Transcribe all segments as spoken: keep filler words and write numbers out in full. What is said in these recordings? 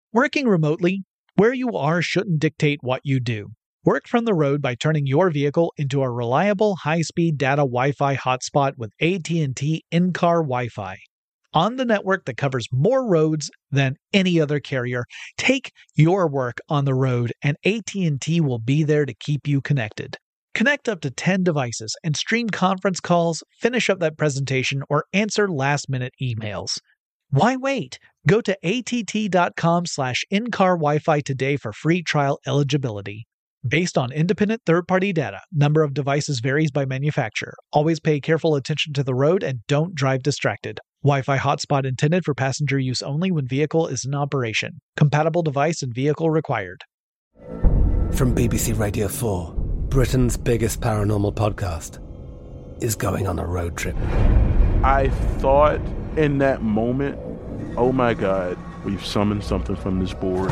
Working remotely, where you are shouldn't dictate what you do. Work from the road by turning your vehicle into a reliable high-speed data Wi-Fi hotspot with A T and T in-car Wi-Fi. On the network that covers more roads than any other carrier, take your work on the road and A T and T will be there to keep you connected. Connect up to ten devices and stream conference calls, finish up that presentation, or answer last-minute emails. Why wait? Go to att.com slash in-car Wi-Fi today for free trial eligibility. Based on independent third-party data, number of devices varies by manufacturer. Always pay careful attention to the road and don't drive distracted. Wi-Fi hotspot intended for passenger use only when vehicle is in operation. Compatible device and vehicle required. From B B C Radio four, Britain's biggest paranormal podcast is going on a road trip. I thought in that moment, oh my God, we've summoned something from this board.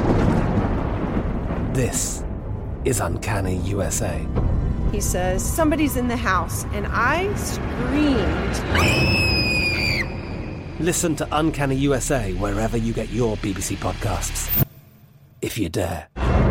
This is Uncanny U S A. He says, somebody's in the house, and I screamed. Listen to Uncanny U S A wherever you get your B B C podcasts, if you dare.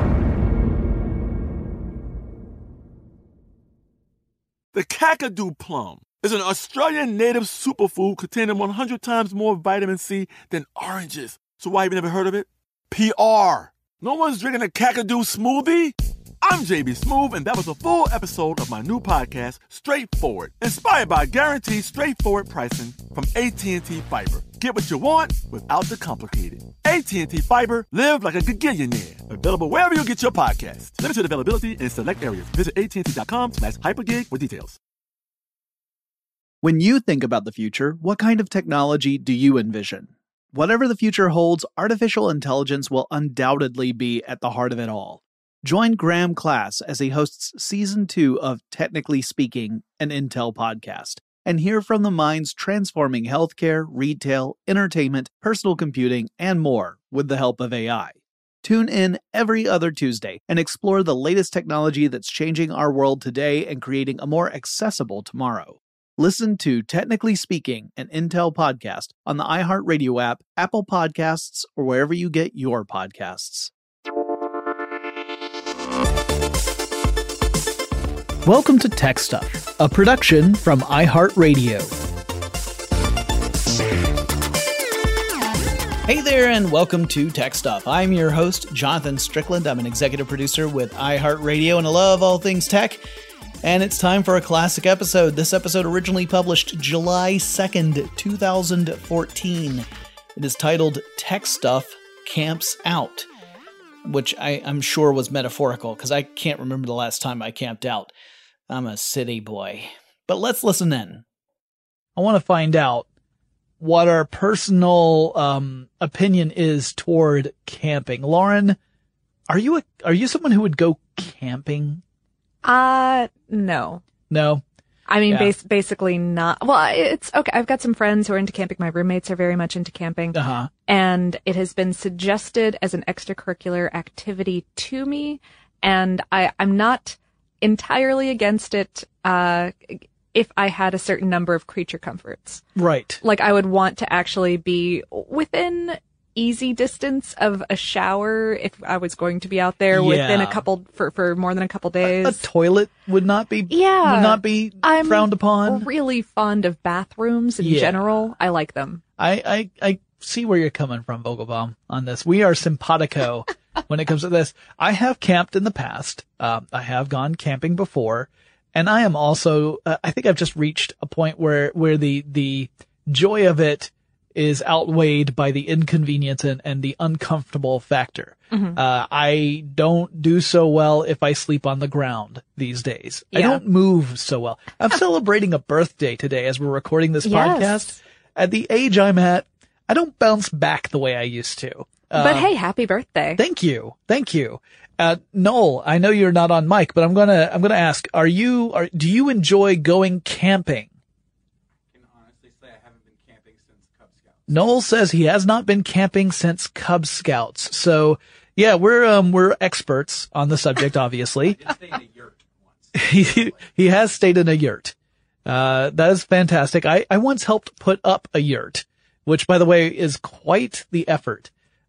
The Kakadu plum is an Australian native superfood containing one hundred times more vitamin C than oranges. So why have you never heard of it? P R. No one's drinking a Kakadu smoothie? I'm J B Smoove, and that was a full episode of my new podcast, Straightforward, inspired by guaranteed straightforward pricing from A T and T Fiber. Get what you want without the complicated. A T and T Fiber, live like a gigillionaire. Available wherever you get your podcasts. Limited availability in select areas. Visit att.com slash hypergig for details. When you think about the future, what kind of technology do you envision? Whatever the future holds, artificial intelligence will undoubtedly be at the heart of it all. Join Graham Class as he hosts Season two of Technically Speaking, an Intel podcast, and hear from the minds transforming healthcare, retail, entertainment, personal computing, and more with the help of A I. Tune in every other Tuesday and explore the latest technology that's changing our world today and creating a more accessible tomorrow. Listen to Technically Speaking, an Intel podcast on the iHeartRadio app, Apple Podcasts, or wherever you get your podcasts. Welcome to Tech Stuff, a production from iHeartRadio. Hey there, and welcome to Tech Stuff. I'm your host, Jonathan Strickland. I'm an executive producer with iHeartRadio, and I love all things tech. And it's time for a classic episode. This episode originally published July second, two thousand fourteen. It is titled Tech Stuff Camps Out, which I, I'm sure was metaphorical because I can't remember the last time I camped out. I'm a city boy. But let's listen in. I want to find out what our personal um, opinion is toward camping. Lauren, are you a, are you someone who would go camping? Uh, no. No? I mean, Yeah. bas- basically not. Well, it's okay. I've got some friends who are into camping. My roommates are very much into camping. Uh-huh. And it has been suggested as an extracurricular activity to me. And I, I'm not entirely against it, uh, if I had a certain number of creature comforts. Right. Like, I would want to actually be within easy distance of a shower if I was going to be out there Yeah. within a couple, for, for more than a couple days. A, a toilet would not be Yeah. would not be I'm frowned upon. really fond of bathrooms in Yeah. general. I like them. I, I, I see where you're coming from, Vogelbaum, on this. We are simpatico when it comes to this. I have camped in the past. Um, I have gone camping before, and I am also, uh, I think I've just reached a point where, where the, the joy of it is outweighed by the inconvenience and, and the uncomfortable factor. Mm-hmm. Uh, I don't do so well if I sleep on the ground these days. I Yeah. don't move so well. I'm celebrating a birthday today as we're recording this Yes. podcast. At the age I'm at, I don't bounce back the way I used to. But Um, hey, happy birthday. Thank you. Thank you. Uh, Noel, I know you're not on mic, but I'm gonna, I'm gonna ask, are you, are, do you enjoy going camping? I can honestly say I haven't been camping since Cub Scouts. Noel says he has not been camping since Cub Scouts. So, yeah, we're, um, we're experts on the subject, obviously. I did stay in a yurt once. he, he has stayed in a yurt. Uh, that is fantastic. I, I once helped put up a yurt, which, by the way, is quite the effort.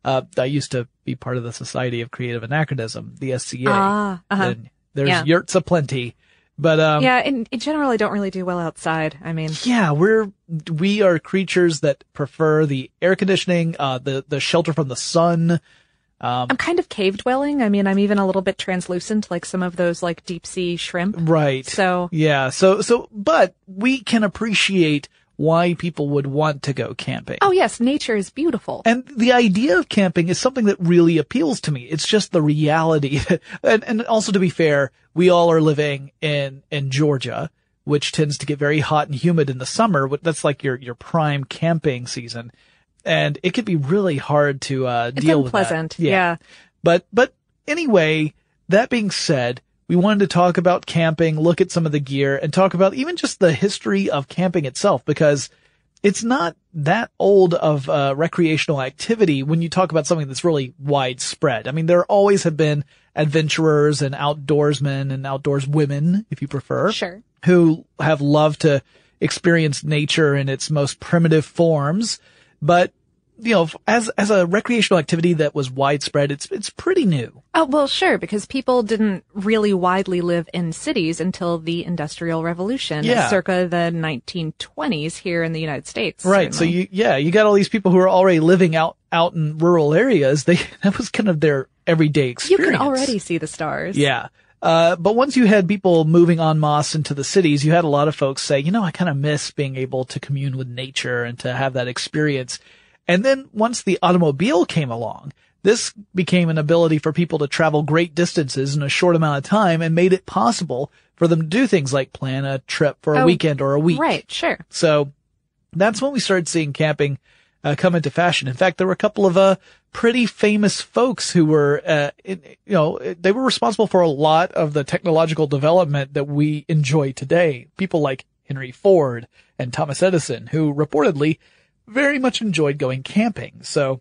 Uh, I used to be part of the Society of Creative Anachronism, the S C A. Ah, uh-huh. And there's Yeah. yurts aplenty. But, um, yeah, in, in general, I don't really do well outside. I mean, yeah, we're, we are creatures that prefer the air conditioning, uh, the, the shelter from the sun. Um, I'm kind of cave dwelling. I mean, I'm even a little bit translucent, like some of those like deep sea shrimp. right. So Yeah. So, so, but we can appreciate why people would want to go camping. oh yes, nature is beautiful. And the idea of camping is something that really appeals to me. It's just the reality. and, and also to be fair, we all are living in, in Georgia, which tends to get very hot and humid in the summer. That's like your, your prime camping season. And it could be really hard to, uh, It's deal with that. unpleasant. Yeah. But, but anyway, that being said, we wanted to talk about camping, look at some of the gear, and talk about even just the history of camping itself, because it's not that old of a recreational activity when you talk about something that's really widespread. I mean, there always have been adventurers and outdoorsmen and outdoors women, if you prefer, Sure. who have loved to experience nature in its most primitive forms. But, you know, as, as a recreational activity that was widespread, it's, it's pretty new. Oh, well, sure, because people didn't really widely live in cities until the Industrial Revolution, Yeah. circa the nineteen twenties here in the United States. Right. So certainly. you, yeah, you got all these people who are already living out, out in rural areas. They, that was kind of their everyday You experience. can already see the stars. Yeah. Uh, but once you had people moving en masse into the cities, you had a lot of folks say, you know, I kind of miss being able to commune with nature and to have that experience. And then once the automobile came along, this became an ability for people to travel great distances in a short amount of time and made it possible for them to do things like plan a trip for a Oh, weekend or a week. Right, sure. So that's when we started seeing camping uh, come into fashion. In fact, there were a couple of uh pretty famous folks who were, uh, in, you know, they were responsible for a lot of the technological development that we enjoy today. People like Henry Ford and Thomas Edison, who reportedly very much enjoyed going camping. So,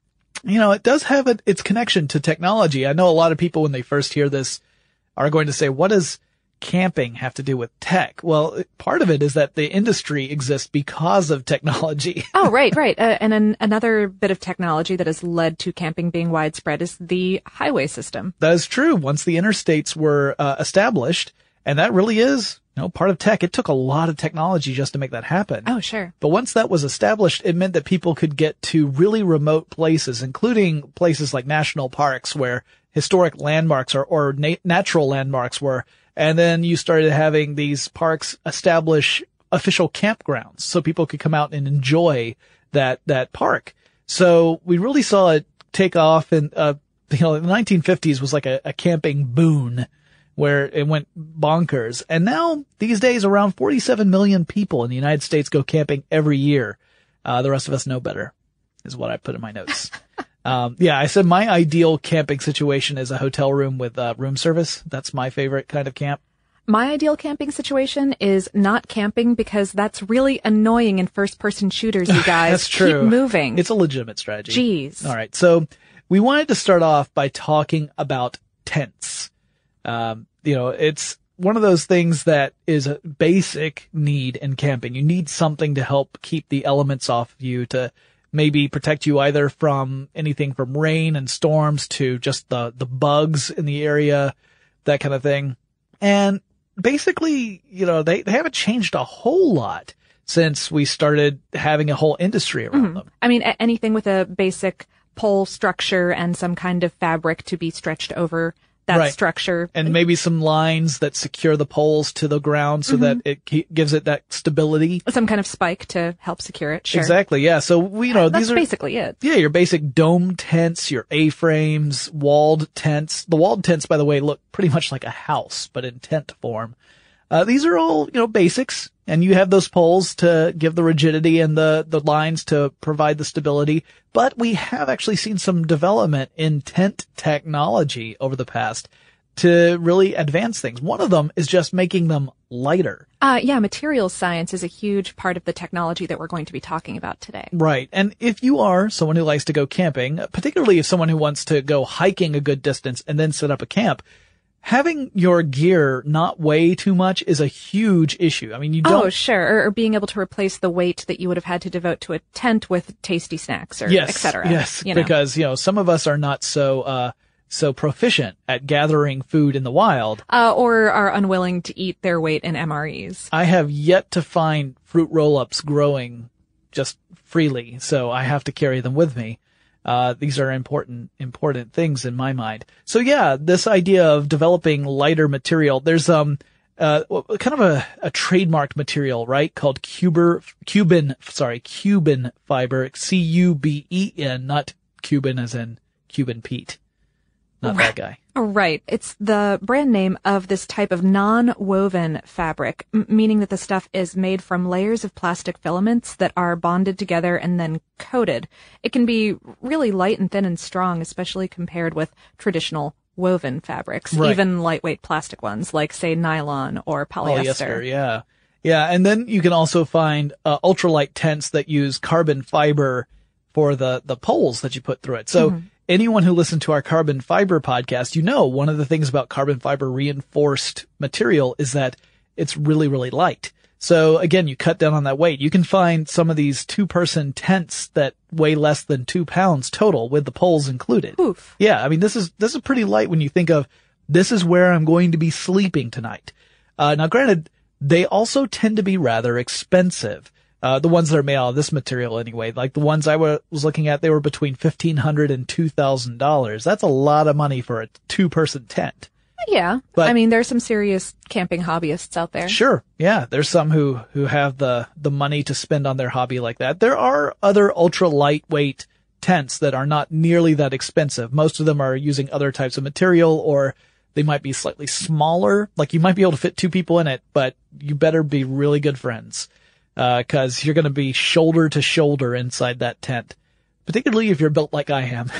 you know, it does have a, its connection to technology. I know a lot of people when they first hear this are going to say, what does camping have to do with tech? Well, part of it is that the industry exists because of technology. Oh, right, right. Uh, and an, another bit of technology that has led to camping being widespread is the highway system. That is true. Once the interstates were uh, established, and that really is, you know, part of tech. It took a lot of technology just to make that happen. Oh, sure. But once that was established, it meant that people could get to really remote places, including places like national parks where historic landmarks or, or na- natural landmarks were. And then you started having these parks establish official campgrounds so people could come out and enjoy that, that park. So we really saw it take off, and, uh, you know, the nineteen fifties was like a, a camping boon where it went bonkers. And now these days around forty-seven million people in the United States go camping every year. Uh, the rest of us know better is what I put in my notes. Um, yeah, I said my ideal camping situation is a hotel room with uh, room service. That's my favorite kind of camp. My ideal camping situation is not camping because that's really annoying in first-person shooters, you guys. That's true. Keep moving. It's a legitimate strategy. Jeez. All right. So we wanted to start off by talking about tents. Um, you know, it's one of those things that is a basic need in camping. You need something to help keep the elements off of you, to maybe protect you either from anything from rain and storms to just the, the bugs in the area, that kind of thing. And basically, you know, they, they haven't changed a whole lot since we started having a whole industry around Mm-hmm. them. I mean, a- anything with a basic pole structure and some kind of fabric to be stretched over that Right. structure. And maybe some lines that secure the poles to the ground so that it ke- gives it that stability. Some kind of spike to help secure it. Sure. Exactly. Yeah. So we, you know, That's these are basically it. yeah, your basic dome tents, your A-frames, walled tents. The walled tents, by the way, look pretty much like a house, but in tent form. Uh, these are all, you know, basics, and you have those poles to give the rigidity and the, the lines to provide the stability. But we have actually seen some development in tent technology over the past to really advance things. One of them is just making them lighter. Uh, yeah, materials science is a huge part of the technology that we're going to be talking about today. Right. And if you are someone who likes to go camping, particularly if someone who wants to go hiking a good distance and then set up a camp, having your gear not weigh too much is a huge issue. I mean, you don't. Oh, sure. Or, or being able to replace the weight that you would have had to devote to a tent with tasty snacks or yes, et cetera. Yes, you know. because, you know, some of us are not so, uh, so proficient at gathering food in the wild. Uh, or are unwilling to eat their weight in M R Es. I have yet to find fruit roll-ups growing just freely, so I have to carry them with me. Uh, these are important, important things in my mind. So yeah, this idea of developing lighter material, there's, um, uh, kind of a, a trademarked material, right? Called Cuber, Cuban, sorry, Cuban fiber, C U B E N, not Cuban as in Cuban Pete. Not that guy. Right. It's the brand name of this type of non-woven fabric, m- meaning that the stuff is made from layers of plastic filaments that are bonded together and then coated. It can be really light and thin and strong, especially compared with traditional woven fabrics, Right. even lightweight plastic ones like, say, nylon or polyester. Polyester, yeah. Yeah, and then you can also find uh, ultralight tents that use carbon fiber for the, the poles that you put through it. So mm-hmm. anyone who listened to our carbon fiber podcast, you know, one of the things about carbon fiber reinforced material is that it's really, really light. So again, you cut down on that weight. You can find some of these two person tents that weigh less than two pounds total with the poles included. Oof. Yeah. I mean, this is, this is pretty light when you think of this is where I'm going to be sleeping tonight. Uh, now granted, they also tend to be rather expensive. Uh, the ones that are made out of this material anyway, like the ones I was looking at, they were between fifteen hundred dollars and two thousand dollars. That's a lot of money for a two person tent. Yeah. But, I mean, there's some serious camping hobbyists out there. Sure. Yeah. There's some who, who have the, the money to spend on their hobby like that. There are other ultra lightweight tents that are not nearly that expensive. Most of them are using other types of material, or they might be slightly smaller. Like you might be able to fit two people in it, but you better be really good friends. Uh, cause you're going to be shoulder to shoulder inside that tent, particularly if you're built like I am.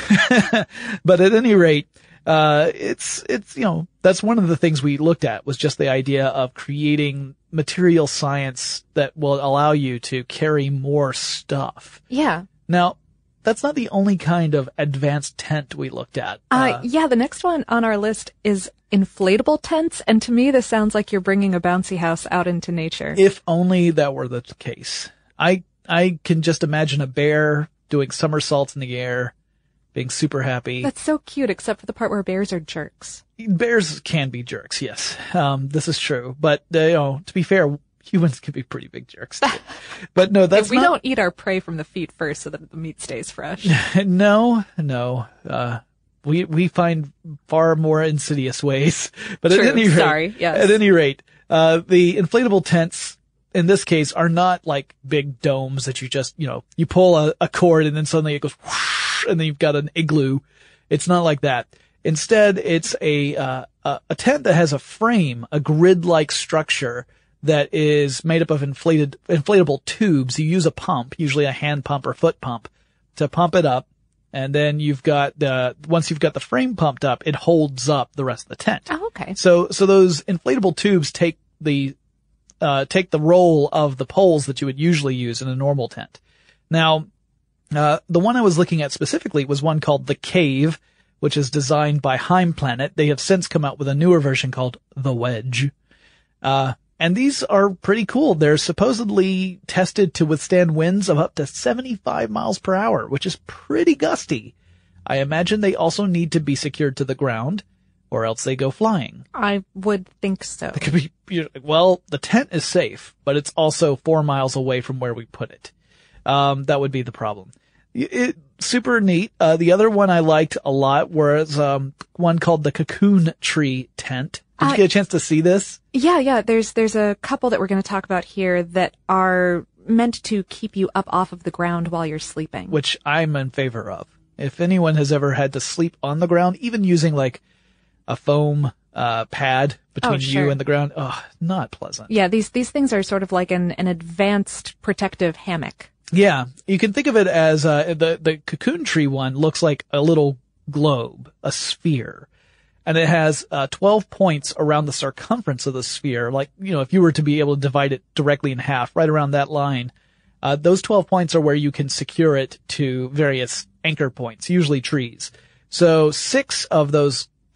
But at any rate, uh, it's, it's, you know, that's one of the things we looked at was just the idea of creating material science that will allow you to carry more stuff. Yeah. Now, that's not the only kind of advanced tent we looked at. Uh, Uh, yeah, the next one on our list is inflatable tents, and to me this sounds like you're bringing a bouncy house out into nature. if only that were the case. I, I can just imagine a bear doing somersaults in the air, being super happy. That's so cute, except for the part where bears are jerks. Bears can be jerks, yes. Um, this is true. But, uh, you know, to be fair, humans can be pretty big jerks too. But no, that's we not... don't eat our prey from the feet first so that the meat stays fresh. no, no. Uh, we, we find far more insidious ways. But True, at any rate, sorry, yes. at any rate, uh, the inflatable tents in this case are not like big domes that you just, you know, you pull a, a cord and then suddenly it goes whoosh, and then you've got an igloo. It's not like that. Instead, it's a, uh, a, a tent that has a frame, a grid-like structure that is made up of inflated, inflatable tubes. You use a pump, usually a hand pump or foot pump, to pump it up. And then you've got the, once you've got the frame pumped up, it holds up the rest of the tent. Oh, okay. So, so those inflatable tubes take the, uh, take the role of the poles that you would usually use in a normal tent. Now, uh, the one I was looking at specifically was one called the Cave, which is designed by Heim Planet. They have since come out with a newer version called the Wedge. Uh, And these are pretty cool. They're supposedly tested to withstand winds of up to seventy-five miles per hour, which is pretty gusty. I imagine they also need to be secured to the ground, or else they go flying. I would think so. It could be, you know, well, the tent is safe, but it's also four miles away from where we put it. Um, that would be the problem. It, it super neat. Uh, the other one I liked a lot was, um, one called the Cocoon Tree Tent. Did you Uh, get a chance to see this? Yeah, yeah. There's there's a couple that we're going to talk about here that are meant to keep you up off of the ground while you're sleeping. Which I'm in favor of. If anyone has ever had to sleep on the ground, even using like a foam uh pad between Oh, sure. you and the ground, oh, not pleasant. Yeah, these these things are sort of like an, an advanced protective hammock. Yeah, you can think of it as uh the the Cocoon Tree one looks like a little globe, a sphere. And it has uh twelve points around the circumference of the sphere. Like, you know, if you were to be able to divide it directly in half, right around that line, uh those twelve points are where you can secure it to various anchor points, usually trees. So six of those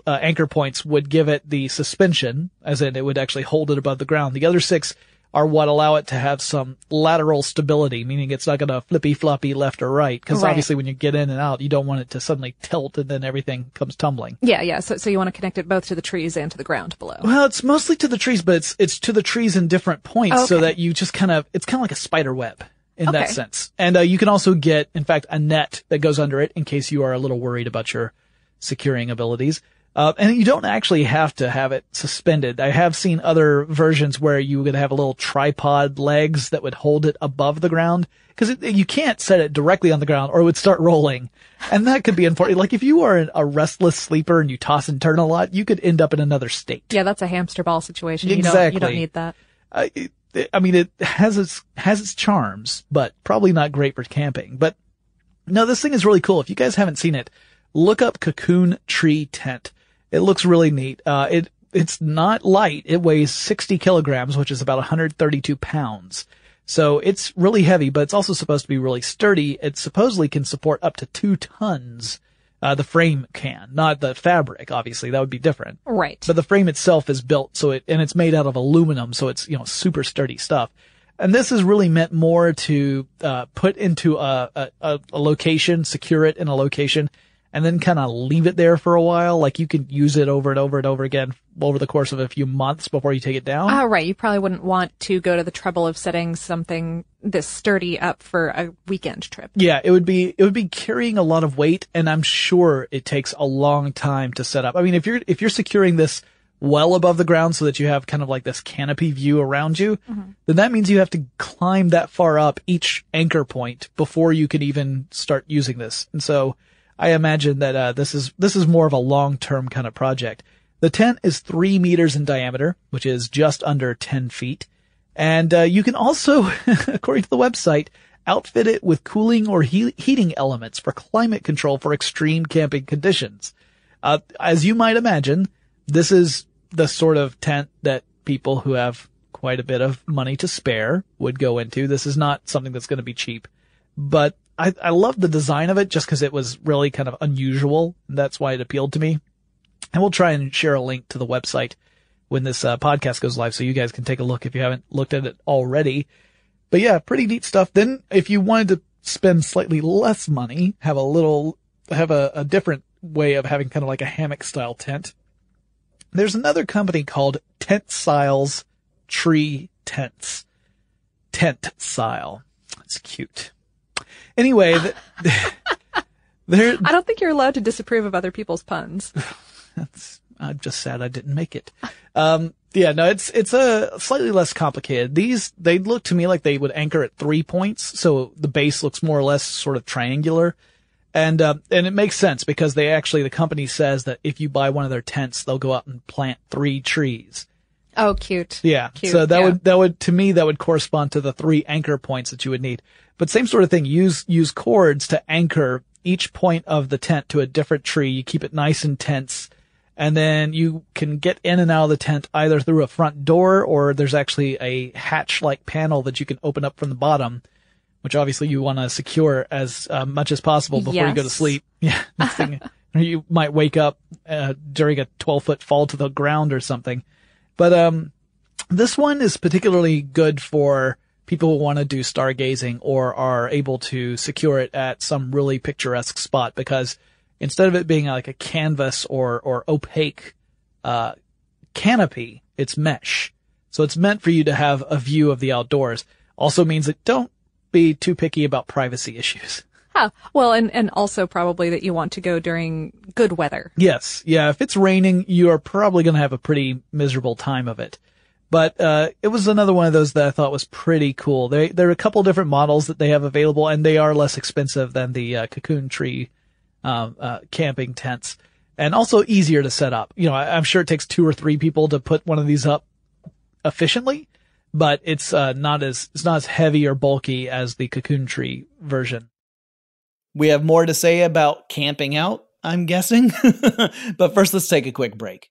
uh, anchor points would give it the suspension, as in it would actually hold it above the ground. The other six are what allow it to have some lateral stability, meaning it's not going to flippy floppy left or right. Because Right. obviously when you get in and out, you don't want it to suddenly tilt and then everything comes tumbling. Yeah, yeah. So, so you want to connect it both to the trees and to the ground below. Well, it's mostly to the trees, but it's it's to the trees in different points so Okay. that you just kind of, it's kind of like a spider web in that Okay. sense. And uh, you can also get, in fact, a net that goes under it in case you are a little worried about your securing abilities. Uh, and you don't actually have to have it suspended. I have seen other versions where you would have a little tripod legs that would hold it above the ground because you can't set it directly on the ground or it would start rolling. And that could be unfortunate. Like if you are a restless sleeper and you toss and turn a lot, you could end up in another state. Yeah, that's a hamster ball situation. You Exactly. don't, you don't need that. Uh, it, it- I mean, it has its, has its charms, but probably not great for camping. But no, this thing is really cool. If you guys haven't seen it, look up Cocoon Tree Tent. It looks really neat. Uh, it, it's not light. It weighs sixty kilograms, which is about one hundred thirty-two pounds. So it's really heavy, but it's also supposed to be really sturdy. It supposedly can support up to two tons. Uh, the frame can, not the fabric, obviously. That would be different. Right. But the frame itself is built so it, and it's made out of aluminum, so it's, you know, super sturdy stuff. And this is really meant more to, uh, put into a, a, a location, secure it in a location, and then kind of leave it there for a while. Like you could use it over and over and over again over the course of a few months before you take it down. Oh, right. You probably wouldn't want to go to the trouble of setting something this sturdy up for a weekend trip. Yeah, it would be, it would be carrying a lot of weight, and I'm sure it takes a long time to set up. I mean, if you're, if you're securing this well above the ground so that you have kind of like this canopy view around you, Mm-hmm. then that means you have to climb that far up each anchor point before you can even start using this. And so I imagine that, uh, this is, this is more of a long-term kind of project. The tent is three meters in diameter, which is just under ten feet. And, uh, you can also, according to the website, outfit it with cooling or he- heating elements for climate control for extreme camping conditions. Uh, as you might imagine, this is the sort of tent that people who have quite a bit of money to spare would go into. This is not something that's going to be cheap, but I, I love the design of it just because it was really kind of unusual. And that's why it appealed to me. And we'll try and share a link to the website when this uh, podcast goes live so you guys can take a look if you haven't looked at it already. But yeah, pretty neat stuff. Then if you wanted to spend slightly less money, have a little, have a, a different way of having kind of like a hammock style tent, there's another company called Tentsile's Tree Tents. Tentsile. That's cute. Anyway, th- there, I don't think you're allowed to disapprove of other people's puns. That's, I'm just sad I didn't make it. Um, yeah, no, it's, it's a slightly less complicated. These, they look to me like they would anchor at three points. So the base looks more or less sort of triangular. And, uh, and it makes sense because they actually, the company says that if you buy one of their tents, they'll go out and plant three trees. Oh, cute. Yeah. Cute, So that yeah. would, that would, to me, that would correspond to the three anchor points that you would need. But same sort of thing. Use, use cords to anchor each point of the tent to a different tree. You keep it nice and tense. And then you can get in and out of the tent either through a front door or there's actually a hatch-like panel that you can open up from the bottom, which obviously you want to secure as uh, much as possible before you go to Yes. sleep. Yeah. Next thing, you might wake up uh, during a twelve foot fall to the ground or something. But um, this one is particularly good for people who want to do stargazing or are able to secure it at some really picturesque spot because instead of it being like a canvas or, or opaque, uh, canopy, it's mesh. So it's meant for you to have a view of the outdoors. Also means that don't be too picky about privacy issues. Huh. Well, and, and also probably that you want to go during good weather. Yes. Yeah. If it's raining, you are probably going to have a pretty miserable time of it. But, uh, it was another one of those that I thought was pretty cool. They, there are a couple different models that they have available and they are less expensive than the, uh, Cocoon Tree Um, uh, camping tents and also easier to set up. You know, I, I'm sure it takes two or three people to put one of these up efficiently, but it's, uh, not as, it's not as heavy or bulky as the Cocoon Tree version. We have more to say about camping out, I'm guessing, but first let's take a quick break.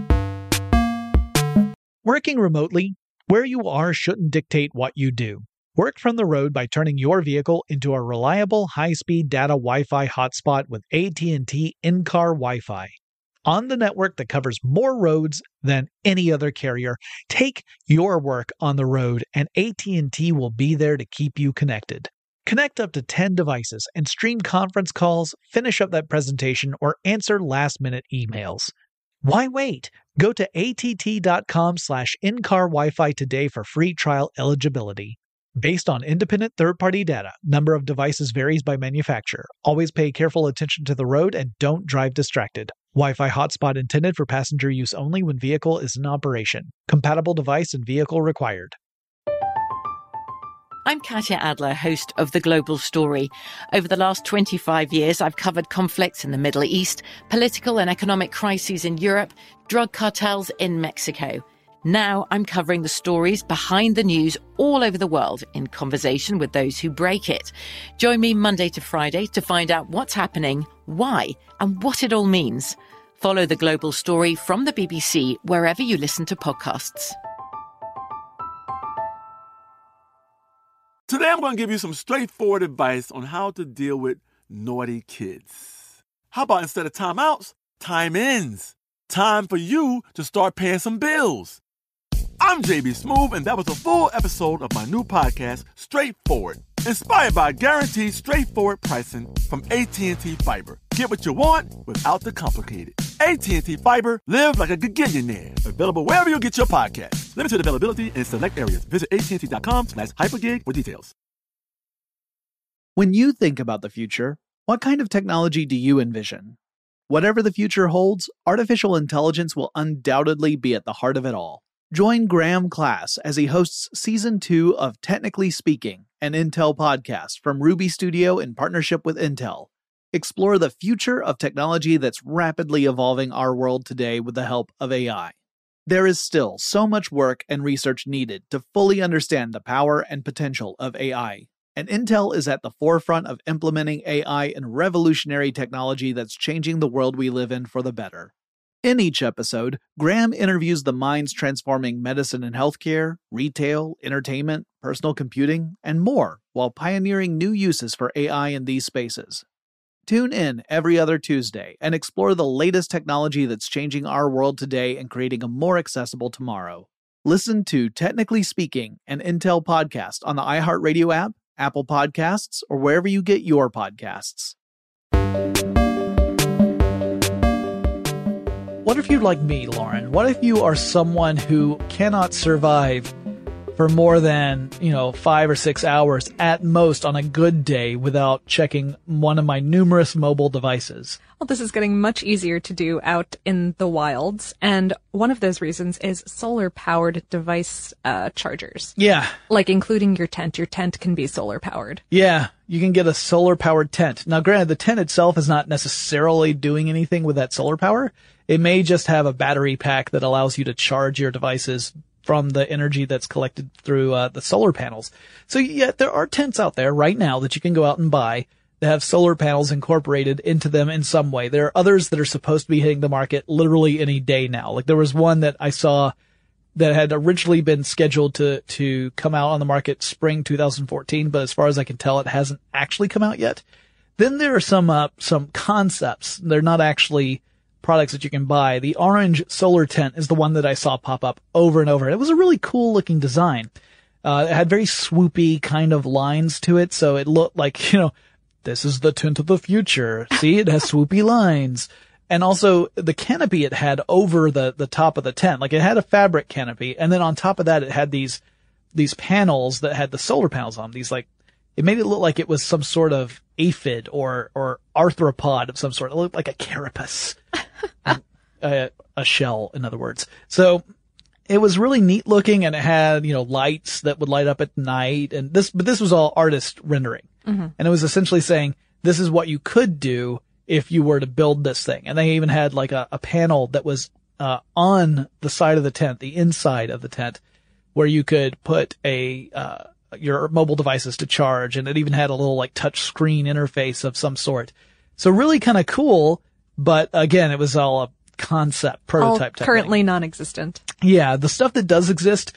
Working remotely, where you are shouldn't dictate what you do. Work from the road by turning your vehicle into a reliable high-speed data Wi-Fi hotspot with A T and T in-car Wi-Fi. On the network that covers more roads than any other carrier, take your work on the road and A T and T will be there to keep you connected. Connect up to ten devices and stream conference calls, finish up that presentation, or answer last-minute emails. Why wait? Go to att.com slash in-car Wi-Fi today for free trial eligibility. Based on independent third-party data, number of devices varies by manufacturer. Always pay careful attention to the road and don't drive distracted. Wi-Fi hotspot intended for passenger use only when vehicle is in operation. Compatible device and vehicle required. I'm Katya Adler, host of The Global Story. Over the last twenty-five years, I've covered conflicts in the Middle East, political and economic crises in Europe, drug cartels in Mexico. Now I'm covering the stories behind the news all over the world in conversation with those who break it. Join me Monday to Friday to find out what's happening, why, and what it all means. Follow The Global Story from the B B C wherever you listen to podcasts. Today I'm going to give you some straightforward advice on how to deal with naughty kids. How about instead of timeouts, time-ins? Time for you to start paying some bills. I'm J B Smoove, and that was a full episode of my new podcast, Straightforward, inspired by guaranteed straightforward pricing from A T and T Fiber. Get what you want without the complicated. A T and T Fiber, live like a gigillionaire. Available wherever you get your podcast. Limited availability in select areas. Visit att.com slash hypergig for details. When you think about the future, what kind of technology do you envision? Whatever the future holds, artificial intelligence will undoubtedly be at the heart of it all. Join Graham Class as he hosts Season two of Technically Speaking, an Intel podcast from Ruby Studio in partnership with Intel. Explore the future of technology that's rapidly evolving our world today with the help of A I. There is still so much work and research needed to fully understand the power and potential of A I, and Intel is at the forefront of implementing A I in revolutionary technology that's changing the world we live in for the better. In each episode, Graham interviews the minds transforming medicine and healthcare, retail, entertainment, personal computing, and more, while pioneering new uses for A I in these spaces. Tune in every other Tuesday and explore the latest technology that's changing our world today and creating a more accessible tomorrow. Listen to Technically Speaking, an Intel podcast on the iHeartRadio app, Apple Podcasts, or wherever you get your podcasts. What if you're like me, Lauren? What if you are someone who cannot survive for more than, you know, five or six hours at most on a good day without checking one of my numerous mobile devices? Well, this is getting much easier to do out in the wilds, and one of those reasons is solar-powered device uh, chargers. Yeah. Like including your tent. Your tent can be solar-powered. Yeah, you can get a solar-powered tent. Now, granted, the tent itself is not necessarily doing anything with that solar power. It may just have a battery pack that allows you to charge your devices from the energy that's collected through uh, the solar panels. So, yeah, there are tents out there right now that you can go out and buy that have solar panels incorporated into them in some way. There are others that are supposed to be hitting the market literally any day now. Like there was one that I saw that had originally been scheduled to, to come out on the market spring two thousand fourteen, but as far as I can tell, it hasn't actually come out yet. Then there are some, uh, some concepts. They're not actually products that you can buy. The orange solar tent is the one that I saw pop up over and over. It was a really cool looking design. Uh, it had very swoopy kind of lines to it. So it looked like, you know, this is the tent of the future. See, it has swoopy lines. And also the canopy it had over the, the top of the tent. Like it had a fabric canopy. And then on top of that, it had these, these panels that had the solar panels on them. These like, it made it look like it was some sort of aphid or, or arthropod of some sort. It looked like a carapace. a, a shell, in other words. So it was really neat looking, and it had, you know, lights that would light up at night. And this, but this was all artist rendering. Mm-hmm. And it was essentially saying, this is what you could do if you were to build this thing. And they even had like a, a panel that was, uh, on the side of the tent, the inside of the tent, where you could put a, uh, your mobile devices to charge. And it even had a little like touch screen interface of some sort. So really kind of cool. But again, it was all a concept, prototype all type currently thing. Non-existent. Yeah, the stuff that does exist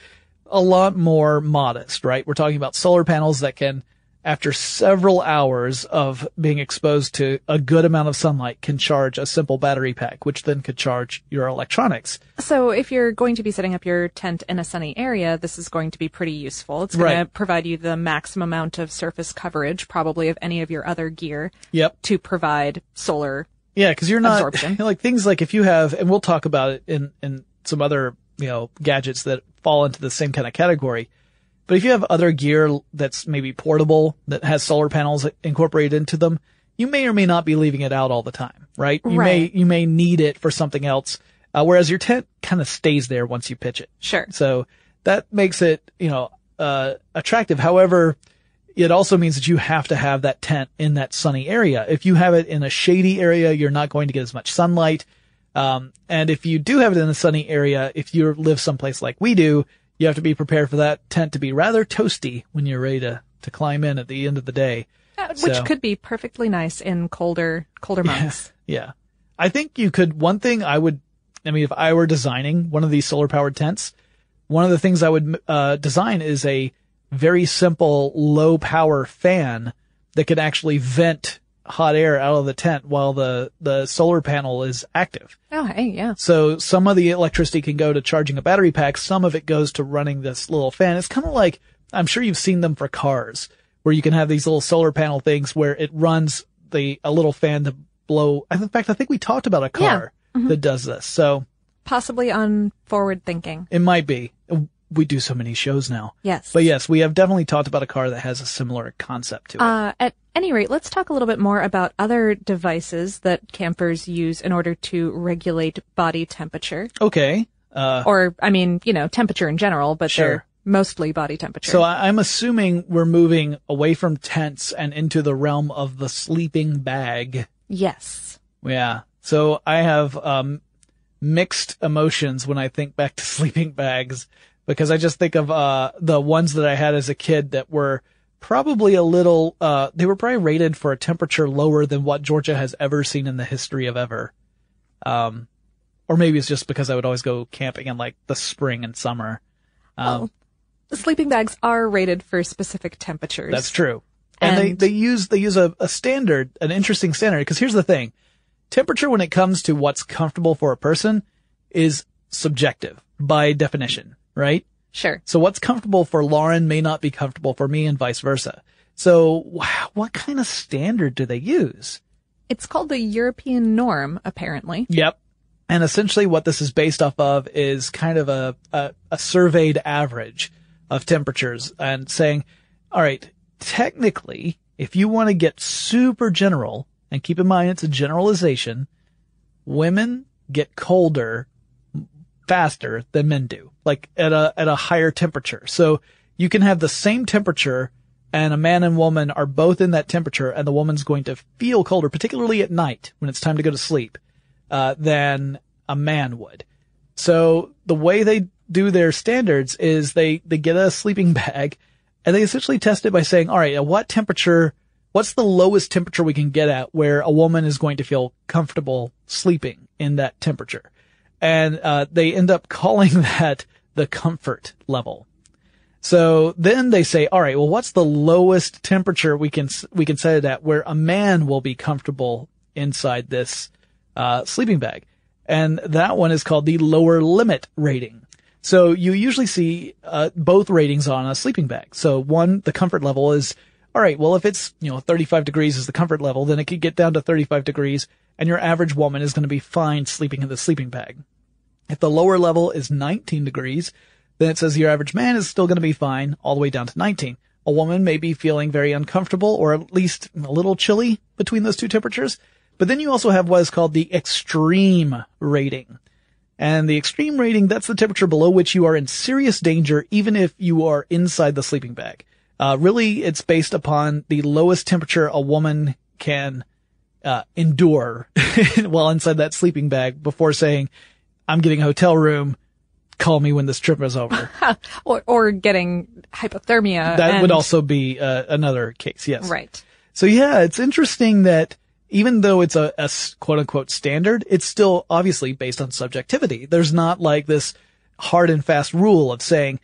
a lot more modest, right? We're talking about solar panels that can, after several hours of being exposed to a good amount of sunlight, can charge a simple battery pack, which then could charge your electronics. So if you're going to be setting up your tent in a sunny area, this is going to be pretty useful. It's going Right. to provide you the maximum amount of surface coverage, probably of any of your other gear, Yep. to provide solar Yeah, because you're not absorption. like things like if you have, and we'll talk about it in in some other you know gadgets that fall into the same kind of category. But if you have other gear that's maybe portable that has solar panels incorporated into them, you may or may not be leaving it out all the time, right? You Right. may you may need it for something else, uh, whereas your tent kind of stays there once you pitch it. Sure. So that makes it you know uh attractive. However, it also means that you have to have that tent in that sunny area. If you have it in a shady area, you're not going to get as much sunlight. Um, and if you do have it in a sunny area, if you live someplace like we do, you have to be prepared for that tent to be rather toasty when you're ready to, to climb in at the end of the day. Uh, which So- could be perfectly nice in colder, colder months. Yeah. I think you could, one thing I would, I mean, if I were designing one of these solar powered tents, one of the things I would, uh, design is a very simple low power fan that could actually vent hot air out of the tent while the, the solar panel is active. Oh, hey, yeah. So some of the electricity can go to charging a battery pack. Some of it goes to running this little fan. It's kind of like, I'm sure you've seen them for cars where you can have these little solar panel things where it runs the, a little fan to blow. In fact, I think we talked about a car Yeah. Mhm. that does this. So Possibly on forward thinking. it might be. We do so many shows now. Yes. But yes, we have definitely talked about a car that has a similar concept to it. Uh, at any rate, let's talk a little bit more about other devices that campers use in order to regulate body temperature. Okay. Uh, Or, I mean, you know, temperature in general, but Sure. they're mostly body temperature. So I, I'm assuming we're moving away from tents and into the realm of the sleeping bag. Yes. Yeah. So I have um mixed emotions when I think back to sleeping bags because I just think of uh the ones that I had as a kid that were probably a little uh they were probably rated for a temperature lower than what Georgia has ever seen in the history of ever. Um or maybe it's just because I would always go camping in like the spring and summer. Um Well, the sleeping bags are rated for specific temperatures. That's true. And, And- they, they use, they use a, a standard, an interesting standard, because here's the thing. Temperature when it comes to what's comfortable for a person is subjective by definition, right? Sure. So what's comfortable for Lauren may not be comfortable for me and vice versa. So wow, what kind of standard do they use? It's called the European norm, apparently. Yep. And essentially what this is based off of is kind of a, a, a surveyed average of temperatures and saying, all right, technically, if you want to get super general, and keep in mind it's a generalization, women get colder faster than men do, like at a, at a higher temperature. So you can have the same temperature and a man and woman are both in that temperature and the woman's going to feel colder, particularly at night when it's time to go to sleep, uh, than a man would. So the way they do their standards is they, they get a sleeping bag and they essentially test it by saying, all right, at what temperature, what's the lowest temperature we can get at where a woman is going to feel comfortable sleeping in that temperature? And, uh, they end up calling that the comfort level. So then they say, all right, well, what's the lowest temperature we can, we can set it at where a man will be comfortable inside this, uh, sleeping bag? And that one is called the lower limit rating. So you usually see, uh, both ratings on a sleeping bag. So one, the comfort level is, all right, well, if it's, you know, thirty-five degrees is the comfort level, then it could get down to thirty-five degrees and your average woman is going to be fine sleeping in the sleeping bag. If the lower level is nineteen degrees, then it says your average man is still going to be fine all the way down to nineteen. A woman may be feeling very uncomfortable or at least a little chilly between those two temperatures. But then you also have what is called the extreme rating. And the extreme rating, that's the temperature below which you are in serious danger even if you are inside the sleeping bag. Uh, really, it's based upon the lowest temperature a woman can uh, endure while inside that sleeping bag before saying, I'm getting a hotel room, call me when this trip is over. or, or getting hypothermia. That and- would also be uh, another case, yes. Right. So yeah, it's interesting that even though it's a, a quote unquote standard, it's still obviously based on subjectivity. There's not like this hard and fast rule of saying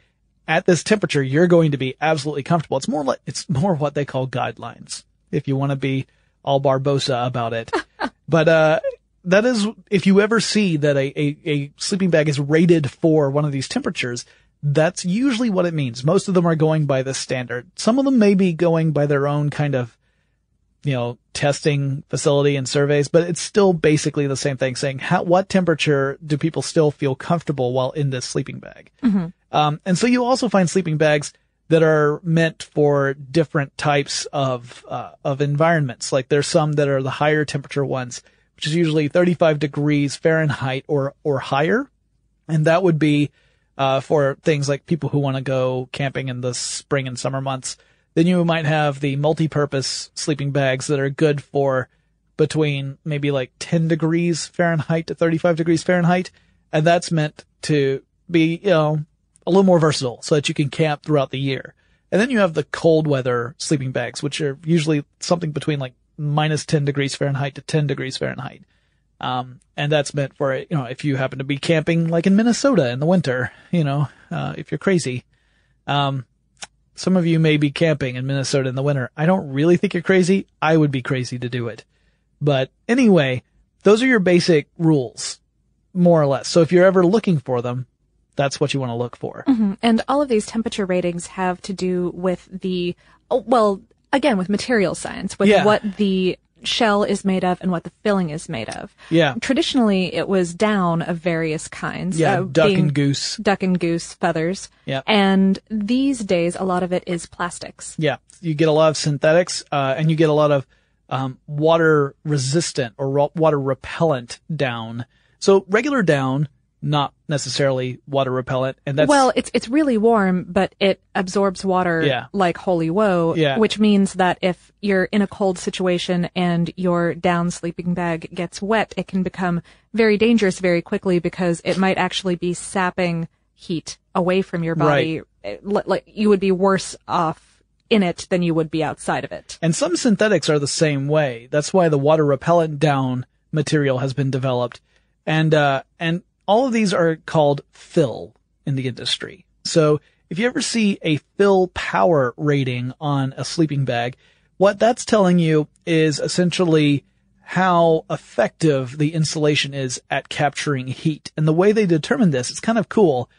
at this temperature, you're going to be absolutely comfortable. It's more like, it's more what they call guidelines, if you want to be all Barbosa about it. But, uh, that is, if you ever see that a, a, a sleeping bag is rated for one of these temperatures, that's usually what it means. Most of them are going by the standard. Some of them may be going by their own kind of, you know, testing facility and surveys, but it's still basically the same thing, saying how, what temperature do people still feel comfortable while in this sleeping bag? Mm-hmm. Um, and so you also find sleeping bags that are meant for different types of, uh, of environments. Like there's some that are the higher temperature ones, which is usually thirty-five degrees Fahrenheit or, or higher. And that would be, uh, for things like people who want to go camping in the spring and summer months. Then you might have the multi-purpose sleeping bags that are good for between maybe like ten degrees Fahrenheit to thirty-five degrees Fahrenheit. And that's meant to be, you know, a little more versatile so that you can camp throughout the year. And then you have the cold weather sleeping bags, which are usually something between like minus ten degrees Fahrenheit to ten degrees Fahrenheit. Um, and that's meant for, you know, if you happen to be camping like in Minnesota in the winter, you know, uh, if you're crazy. Um, some of you may be camping in Minnesota in the winter. I don't really think you're crazy. I would be crazy to do it. But anyway, those are your basic rules, more or less. So if you're ever looking for them, that's what you want to look for. Mm-hmm. And all of these temperature ratings have to do with the, oh, well, again, with material science, with Yeah. what the shell is made of and what the filling is made of. Yeah. Traditionally, it was down of various kinds. Yeah, uh, duck being and goose. Duck and goose feathers. Yeah. And these days, a lot of it is plastics. Yeah. You get a lot of synthetics, uh, and you get a lot of, um, water resistant or ro- water repellent down. So regular down, not necessarily water repellent. And that's, Well, it's it's really warm, but it absorbs water Yeah. like holy woe, Yeah. which means that if you're in a cold situation and your down sleeping bag gets wet, it can become very dangerous very quickly because it might actually be sapping heat away from your body. It- li- Like you would be worse off in it than you would be outside of it. and some synthetics are the same way. That's why the water repellent down material has been developed. And, uh, and all of these are called fill in the industry. So if you ever see a fill power rating on a sleeping bag, what that's telling you is essentially how effective the insulation is at capturing heat. And the way they determine this, it's kind of cool.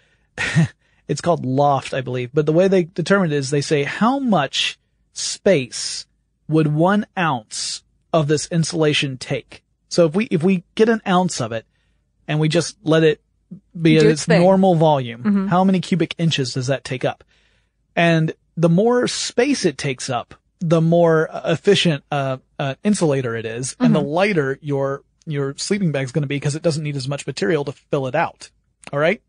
It's called loft, I believe. But the way they determine it is they say how much space would one ounce of this insulation take? So if we, if we get an ounce of it, and we just let it be at Do its its thing. normal volume, Mhm. how many cubic inches does that take up? And the more space it takes up, the more efficient uh, uh insulator it is, and the lighter your your sleeping bag is going to be because it doesn't need as much material to fill it out. All right?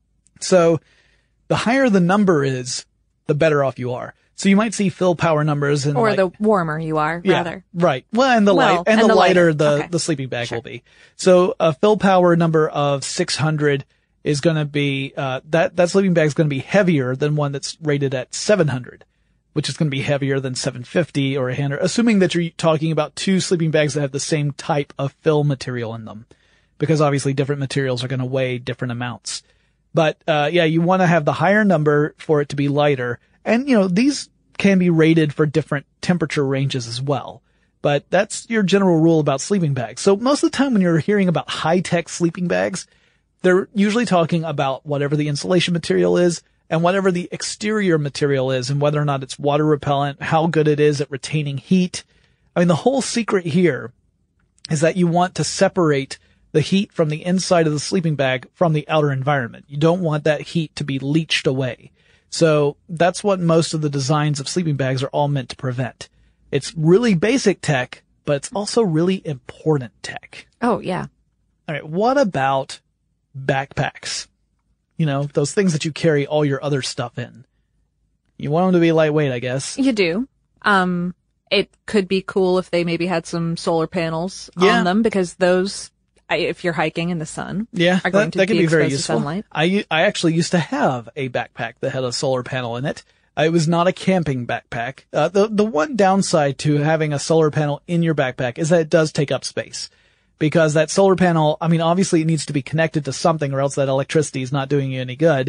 So the higher the number is, the better off you are. So you might see fill power numbers and Or like, the warmer you are, yeah, rather. right. Well, and the Well, light, and, and the, the lighter, lighter. the, Okay. the sleeping bag Sure. will be. So a fill power number of six hundred is going to be, uh, that, that sleeping bag is going to be heavier than one that's rated at seven hundred, which is going to be heavier than seven fifty or one hundred, assuming that you're talking about two sleeping bags that have the same type of fill material in them. Because obviously different materials are going to weigh different amounts. But, uh, yeah, you want to have the higher number for it to be lighter. And, you know, these can be rated for different temperature ranges as well. But that's your general rule about sleeping bags. So most of the time when you're hearing about high-tech sleeping bags, they're usually talking about whatever the insulation material is and whatever the exterior material is and whether or not it's water repellent, how good it is at retaining heat. I mean, the whole secret here is that you want to separate the heat from the inside of the sleeping bag from the outer environment. You don't want that heat to be leached away. So that's what most of the designs of sleeping bags are all meant to prevent. It's really basic tech, but it's also really important tech. Oh, yeah. All right. What about backpacks? You know, those things that you carry all your other stuff in. You want them to be lightweight, I guess. You do. Um, it could be cool if they maybe had some solar panels Yeah. on them because those, I- if you're hiking in the sun, Yeah, are going that, to that can be, be very exposed to useful. sunlight. I, I actually used to have a backpack that had a solar panel in it. Uh, It was not a camping backpack. Uh, the, the one downside to having a solar panel in your backpack is that it does take up space. Because that solar panel, I mean, obviously it needs to be connected to something or else that electricity is not doing you any good.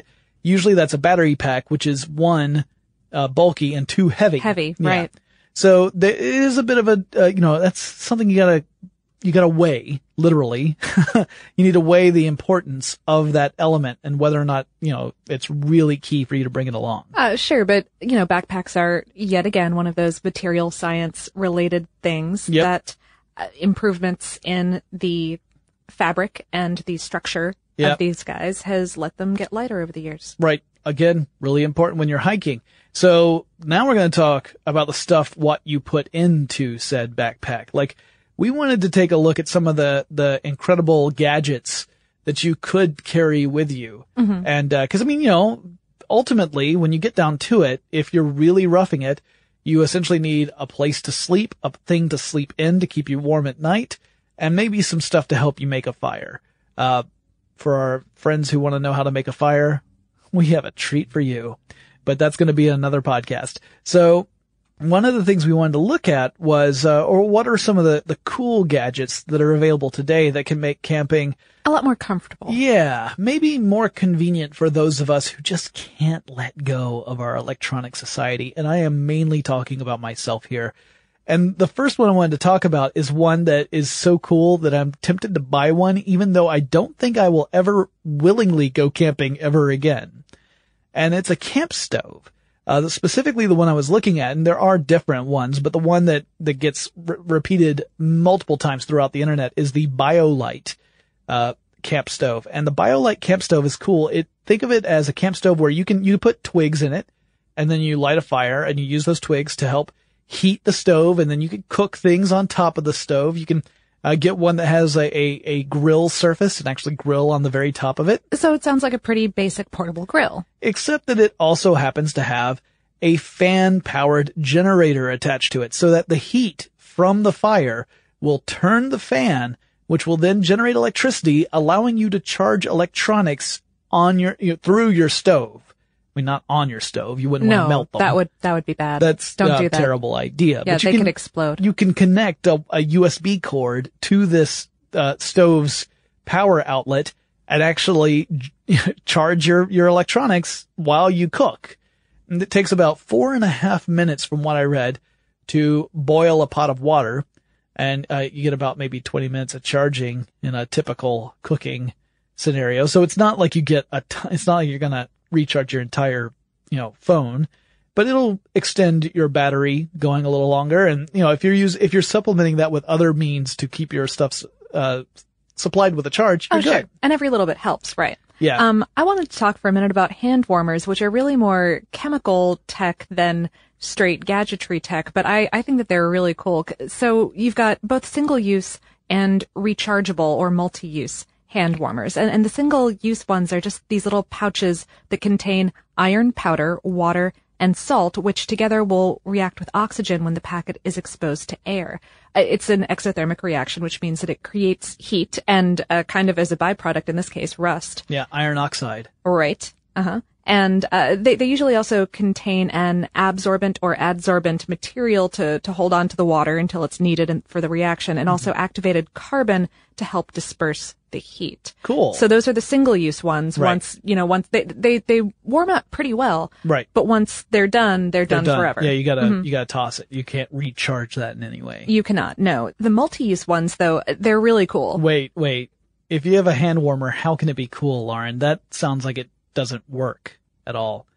Usually that's a battery pack, which is one, uh, bulky and two heavy. Heavy, Yeah. right. So there is a bit of a, uh, you know, that's something you gotta, you gotta weigh, literally. You need to weigh the importance of that element and whether or not, you know, it's really key for you to bring it along. Uh, sure, but, you know, backpacks are, yet again, one of those material science related things Yep. that uh, improvements in the fabric and the structure Yep. of these guys has let them get lighter over the years. Right. Again, really important when you're hiking. So now we're going to talk about the stuff, what you put into said backpack. Like, we wanted to take a look at some of the, the incredible gadgets that you could carry with you. Mhm. And, uh, cause I mean, you know, ultimately, when you get down to it, if you're really roughing it, you essentially need a place to sleep, a thing to sleep in to keep you warm at night, and maybe some stuff to help you make a fire. Uh, for our friends who want to know how to make a fire, we have a treat for you, but that's going to be another podcast. So one of the things we wanted to look at was, uh, or what are some of the, the cool gadgets that are available today that can make camping a lot more comfortable. Yeah, maybe more convenient for those of us who just can't let go of our electronic society. And I am mainly talking about myself here. And the first one I wanted to talk about is one that is so cool that I'm tempted to buy one, even though I don't think I will ever willingly go camping ever again. And it's a camp stove. Uh, specifically the one I was looking at, and there are different ones, but the one that, that gets re- repeated multiple times throughout the internet is the BioLite, uh, camp stove. And the BioLite camp stove is cool. It, think of it as a camp stove where you can, you put twigs in it, and then you light a fire, and you use those twigs to help heat the stove, and then you can cook things on top of the stove. You can uh, get one that has a, a, a grill surface and actually grill on the very top of it. So it sounds like a pretty basic portable grill. Except that it also happens to have a fan-powered generator attached to it so that the heat from the fire will turn the fan, which will then generate electricity, allowing you to charge electronics on your, you know, through your stove. I mean, not on your stove. You wouldn't no, want to melt them. that would, that would be bad. That's Don't a do that. terrible idea. Yeah, but you they can, could explode. You can connect a, a U S B cord to this uh, stove's power outlet and actually charge your, your electronics while you cook. And it takes about four and a half minutes from what I read to boil a pot of water. And uh, you get about maybe twenty minutes of charging in a typical cooking scenario. So it's not like you get a t- it's not like you're going to recharge your entire, you know, phone, but it'll extend your battery going a little longer. And, you know, if you're use, if you're supplementing that with other means to keep your stuff, uh, supplied with a charge, you're oh, good. Sure. And every little bit helps, right? Yeah. Um, I wanted to talk for a minute about hand warmers, which are really more chemical tech than straight gadgetry tech, but I, I think that they're really cool. So you've got both single use and rechargeable or multi-use hand warmers. And, and the single use ones are just these little pouches that contain iron powder, water, and salt, which together will react with oxygen when the packet is exposed to air. It's an exothermic reaction, which means that it creates heat and uh, kind of as a byproduct, in this case, rust. Yeah, iron oxide. Right. Uh-huh. And uh, they, they usually also contain an absorbent or adsorbent material to, to hold on to the water until it's needed in, for the reaction, and also activated carbon to help disperse the heat. Cool. So those are the single-use ones. Right. Once, you know, once they, they, they warm up pretty well. Right. But once they're done, they're, They're done, done forever. Yeah, you gotta, Mhm. you gotta toss it. You can't recharge that in any way. You cannot, no. The multi-use ones, though, they're really cool. Wait, wait. If you have a hand warmer, how can it be cool, Lauren? That sounds like it doesn't work at all.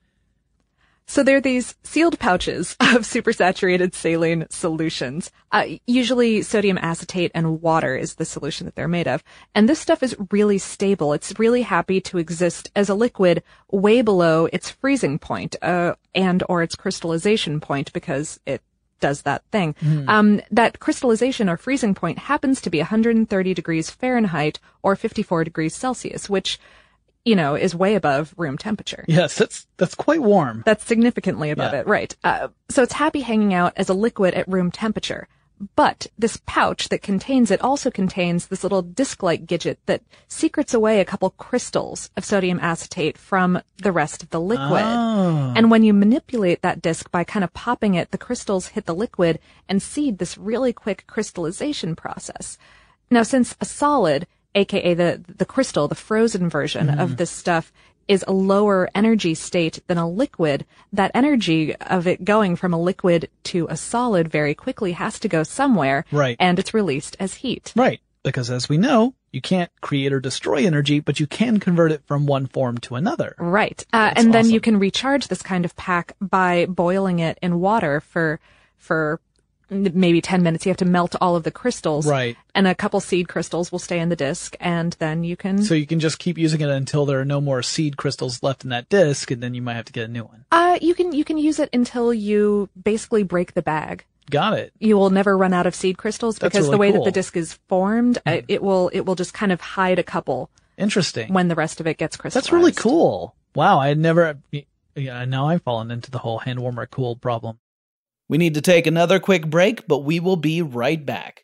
So they're these sealed pouches of supersaturated saline solutions. Uh, usually sodium acetate and water is the solution that they're made of. And this stuff is really stable. It's really happy to exist as a liquid way below its freezing point, uh, and or its crystallization point, because it does that thing. Mm. Um, that crystallization or freezing point happens to be one hundred thirty degrees Fahrenheit or fifty-four degrees Celsius, which, you know, is way above room temperature. Yes, that's, that's quite warm. That's significantly above Yeah. it, right. Uh, so it's happy hanging out as a liquid at room temperature. But this pouch that contains it also contains this little disc-like gadget that secrets away a couple crystals of sodium acetate from the rest of the liquid. Oh. And when you manipulate that disc by kind of popping it, the crystals hit the liquid and seed this really quick crystallization process. Now, since a solid, aka the, the crystal, the frozen version Mhm. of this stuff, is a lower energy state than a liquid, that energy of it going from a liquid to a solid very quickly has to go somewhere. Right. And it's released as heat. Right. Because as we know, you can't create or destroy energy, but you can convert it from one form to another. Right. Uh, and then awesome. You can recharge this kind of pack by boiling it in water for, for maybe ten minutes. You have to melt all of the crystals. Right. And a couple seed crystals will stay in the disc, and then you can... So you can just keep using it until there are no more seed crystals left in that disc, and then you might have to get a new one. Uh, you can, you can use it until you basically break the bag. Got it. You will never run out of seed crystals because That's really the way cool. that the disc is formed, mm. it will, it will just kind of hide a couple. Interesting. When the rest of it gets crystallized. That's really cool. Wow. I had never, yeah, now I've fallen into the whole hand warmer cool problem. We need to take another quick break, but we will be right back.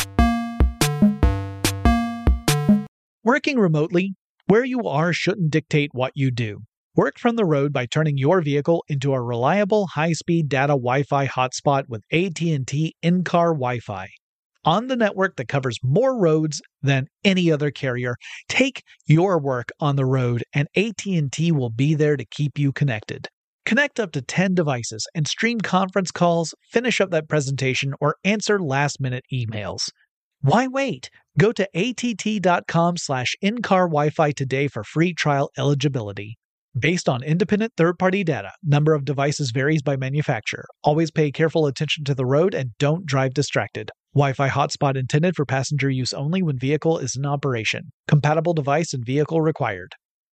Working remotely, where you are shouldn't dictate what you do. Work from the road by turning your vehicle into a reliable high-speed data Wi-Fi hotspot with A T and T in-car Wi-Fi. On the network that covers more roads than any other carrier, take your work on the road and A T and T will be there to keep you connected. Connect up to ten devices and stream conference calls, finish up that presentation, or answer last-minute emails. Why wait? Go to att.com slash in-car Wi-Fi today for free trial eligibility. Based on independent third-party data, number of devices varies by manufacturer. Always pay careful attention to the road and don't drive distracted. Wi-Fi hotspot intended for passenger use only when vehicle is in operation. Compatible device and vehicle required.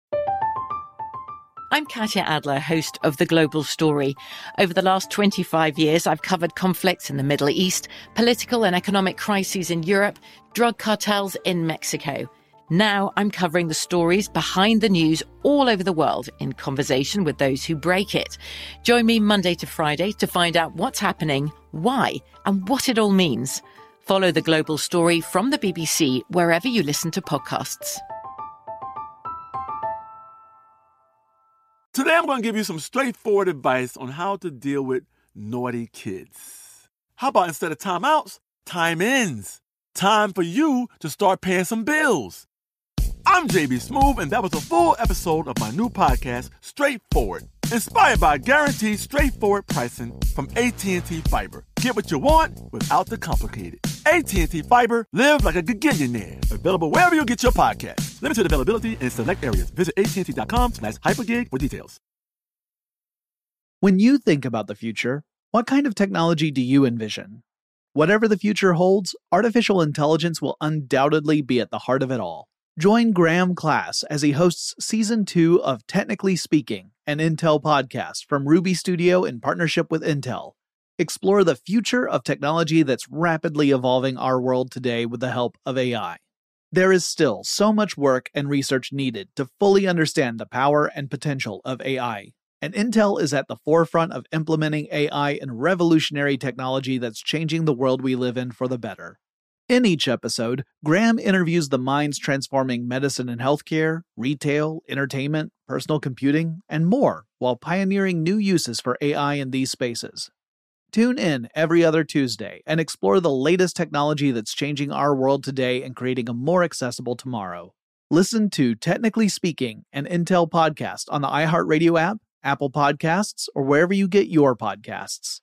I'm Katya Adler, host of The Global Story. Over the last twenty-five years, I've covered conflicts in the Middle East, political and economic crises in Europe, drug cartels in Mexico. Now I'm covering the stories behind the news all over the world in conversation with those who break it. Join me Monday to Friday to find out what's happening, why, and what it all means. Follow The Global Story from the B B C wherever you listen to podcasts. Today I'm going to give you some straightforward advice on how to deal with naughty kids. How about instead of timeouts, time-ins? Time for you to start paying some bills. I'm J B Smoove, and that was a full episode of my new podcast, Straightforward, inspired by guaranteed straightforward pricing from A T and T Fiber. Get what you want without the complicated. A T and T Fiber, live like a gigillionaire. Available wherever you get your podcast. Limited availability in select areas. Visit att.com slash hypergig for details. When you think about the future, what kind of technology do you envision? Whatever the future holds, artificial intelligence will undoubtedly be at the heart of it all. Join Graham Class as he hosts Season two of Technically Speaking, an Intel podcast from Ruby Studio in partnership with Intel. Explore the future of technology that's rapidly evolving our world today with the help of A I. There is still so much work and research needed to fully understand the power and potential of A I, and Intel is at the forefront of implementing A I in revolutionary technology that's changing the world we live in for the better. In each episode, Graham interviews the minds transforming medicine and healthcare, retail, entertainment, personal computing, and more, while pioneering new uses for A I in these spaces. Tune in every other Tuesday and explore the latest technology that's changing our world today and creating a more accessible tomorrow. Listen to Technically Speaking, an Intel podcast on the iHeartRadio app, Apple Podcasts, or wherever you get your podcasts.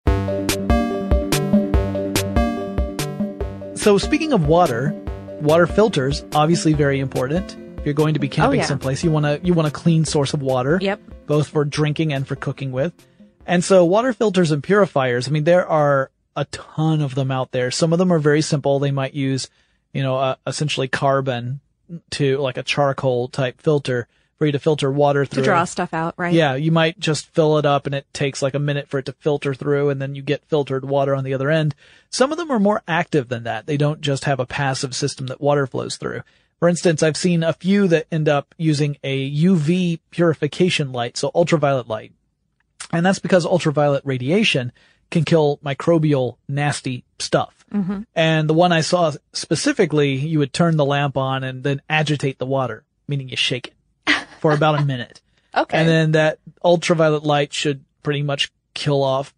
So speaking of water, water filters, obviously very important. If you're going to be camping oh, yeah. someplace, you want to you want a clean source of water, yep. both for drinking and for cooking with. And so water filters and purifiers, I mean, there are a ton of them out there. Some of them are very simple. They might use, you know, uh, essentially carbon to like a charcoal type filter for you to filter water through. To draw stuff out, right? Yeah, you might just fill it up and it takes like a minute for it to filter through and then you get filtered water on the other end. Some of them are more active than that. They don't just have a passive system that water flows through. For instance, I've seen a few that end up using a U V purification light, so ultraviolet light. And that's because ultraviolet radiation can kill microbial nasty stuff. Mm-hmm. And the one I saw specifically, you would turn the lamp on and then agitate the water, meaning you shake it for about a minute. Okay. And then that ultraviolet light should pretty much kill off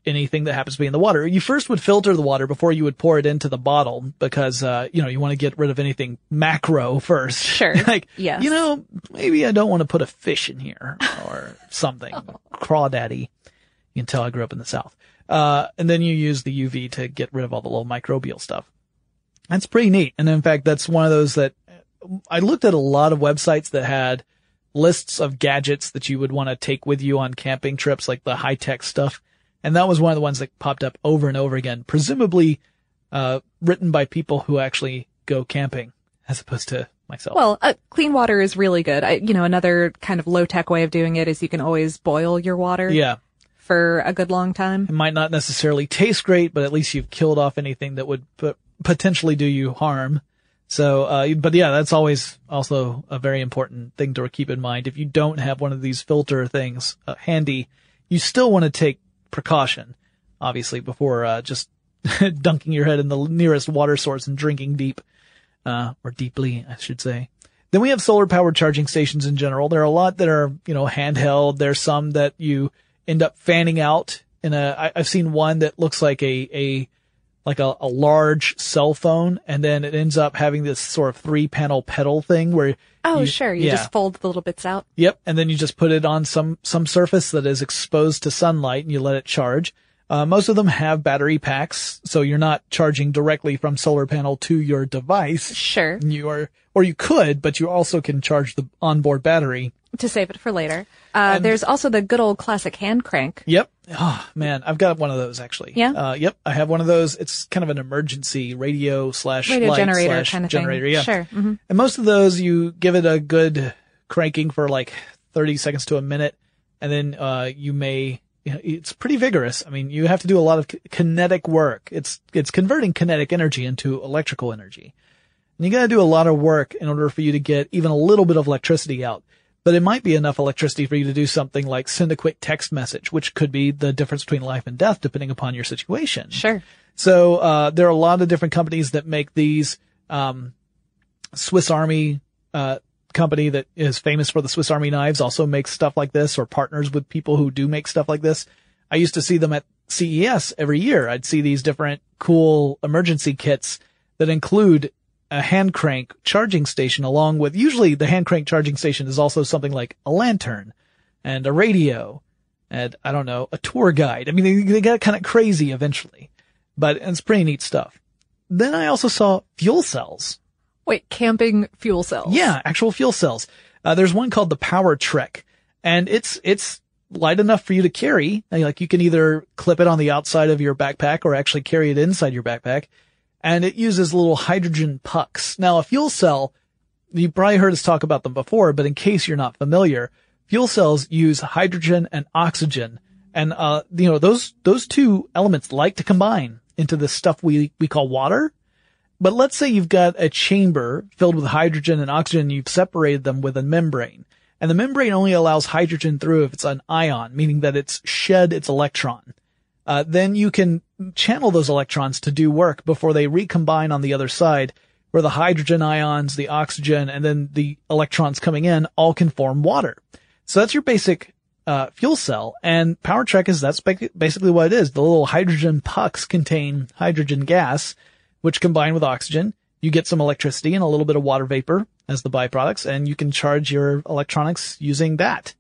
anything that happens to be in the water. You first would filter the water before you would pour it into the bottle because, uh, you know, you want to get rid of anything macro first. Sure. Like, yes. you know, maybe I don't want to put a fish in here or something. Crawdaddy. You can tell I grew up in the South. Uh, and then you use the U V to get rid of all the little microbial stuff. That's pretty neat. And in fact, that's one of those that I looked at a lot of websites that had lists of gadgets that you would want to take with you on camping trips, like the high-tech stuff. And that was one of the ones that popped up over and over again, presumably uh written by people who actually go camping as opposed to myself. Well, uh, clean water is really good. I, you know, another kind of low-tech way of doing it is you can always boil your water. Yeah. For a good long time. It might not necessarily taste great, but at least you've killed off anything that would p- potentially do you harm. So, uh, but yeah, that's always also a very important thing to keep in mind. If you don't have one of these filter things uh, handy, you still want to take precaution, obviously, before uh, just dunking your head in the nearest water source and drinking deep, uh, or deeply, I should say. Then we have solar powered charging stations in general. There are a lot that are, you know, handheld. There's some that you end up fanning out in a, I, I've seen one that looks like a, a, like a, a large cell phone, and then it ends up having this sort of three panel pedal thing where Oh, you, sure. You yeah. just fold the little bits out. Yep. And then you just put it on some, some surface that is exposed to sunlight and you let it charge. Uh, most of them have battery packs, so you're not charging directly from solar panel to your device. Sure. You are, or you could, but you also can charge the onboard battery. To save it for later. Uh, And- there's also the good old classic hand crank. Yep. Oh, man. I've got one of those actually. Yeah? Uh, yep. I have one of those. It's kind of an emergency radio slash Radio light generator slash kind of generator. thing. Yeah. Sure. hmm And most of those, you give it a good cranking for like thirty seconds to a minute. And then, uh, you may, you know, it's pretty vigorous. I mean, you have to do a lot of k- kinetic work. It's, it's converting kinetic energy into electrical energy. And you gotta do a lot of work in order for you to get even a little bit of electricity out. But it might be enough electricity for you to do something like send a quick text message, which could be the difference between life and death depending upon your situation. Sure. So, uh, there are a lot of different companies that make these, um, Swiss Army, uh, company that is famous for the Swiss Army knives also makes stuff like this or partners with people who do make stuff like this. I used to see them at C E S every year. I'd see these different cool emergency kits that include a hand crank charging station along with, usually the hand crank charging station is also something like a lantern and a radio and I don't know, a tour guide. I mean, they, they got kind of crazy eventually, but it's pretty neat stuff. Then I also saw fuel cells. Wait, camping fuel cells? Yeah, actual fuel cells. Uh, there's one called the Power Trek and it's, it's light enough for you to carry. Like you can either clip it on the outside of your backpack or actually carry it inside your backpack. And it uses little hydrogen pucks. Now, a fuel cell, you probably heard us talk about them before, but in case you're not familiar, fuel cells use hydrogen and oxygen. And, uh, you know, those, those two elements like to combine into this stuff we, we call water. But let's say you've got a chamber filled with hydrogen and oxygen, and you've separated them with a membrane. And the membrane only allows hydrogen through if it's an ion, meaning that it's shed its electron. Uh, then you can channel those electrons to do work before they recombine on the other side, where the hydrogen ions, the oxygen, and then the electrons coming in all can form water. So that's your basic, uh, fuel cell. And Power Trek is, that's basically what it is. The little hydrogen pucks contain hydrogen gas, which combine with oxygen. You get some electricity and a little bit of water vapor as the byproducts, and you can charge your electronics using that.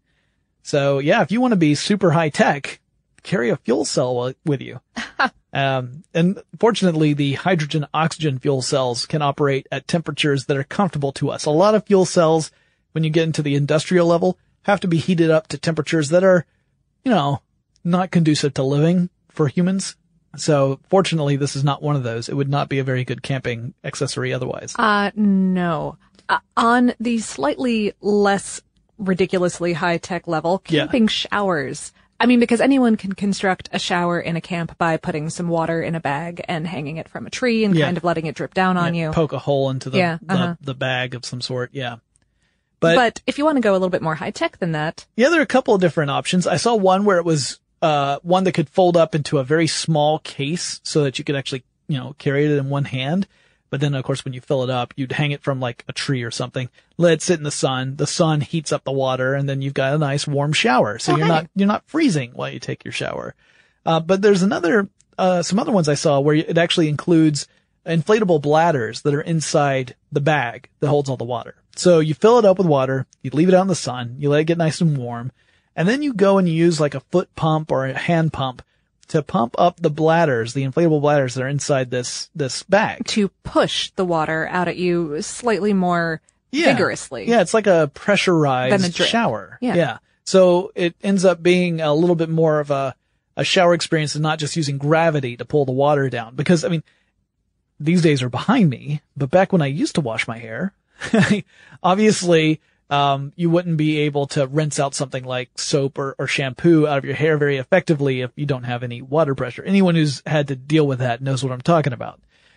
So yeah, if you want to be super high tech, carry a fuel cell with you. um, and fortunately, the hydrogen oxygen fuel cells can operate at temperatures that are comfortable to us. A lot of fuel cells, when you get into the industrial level, have to be heated up to temperatures that are, you know, not conducive to living for humans. So fortunately, this is not one of those. It would not be a very good camping accessory otherwise. Uh, no. Uh, on the slightly less ridiculously high-tech level, Yeah. camping showers. I mean, because anyone can construct a shower in a camp by putting some water in a bag and hanging it from a tree and Yeah. kind of letting it drip down on Yeah, you. Poke a hole into the, Yeah, uh-huh. the, the bag of some sort. Yeah. But, But, if you want to go a little bit more high-tech than that, yeah, there are a couple of different options. I saw one where it was, uh, one that could fold up into a very small case so that you could actually, you know, carry it in one hand. But then, of course, when you fill it up, you'd hang it from like a tree or something, let it sit in the sun. The sun heats up the water, and then you've got a nice warm shower. So Oh, you're hey. not, you're not freezing while you take your shower. Uh, but there's another, uh, some other ones I saw where it actually includes inflatable bladders that are inside the bag that holds all the water. So you fill it up with water, you leave it out in the sun, you let it get nice and warm, and then you go and you use like a foot pump or a hand pump to pump up the bladders, the inflatable bladders that are inside this, this bag. To push the water out at you slightly more yeah. vigorously. Yeah, it's like a pressurized Than a drip. shower. Yeah. yeah. So it ends up being a little bit more of a, a shower experience and not just using gravity to pull the water down. Because, I mean, these days are behind me, but back when I used to wash my hair, obviously, um, you wouldn't be able to rinse out something like soap or, or shampoo out of your hair very effectively if you don't have any water pressure. Anyone who's had to deal with that knows what I'm talking about.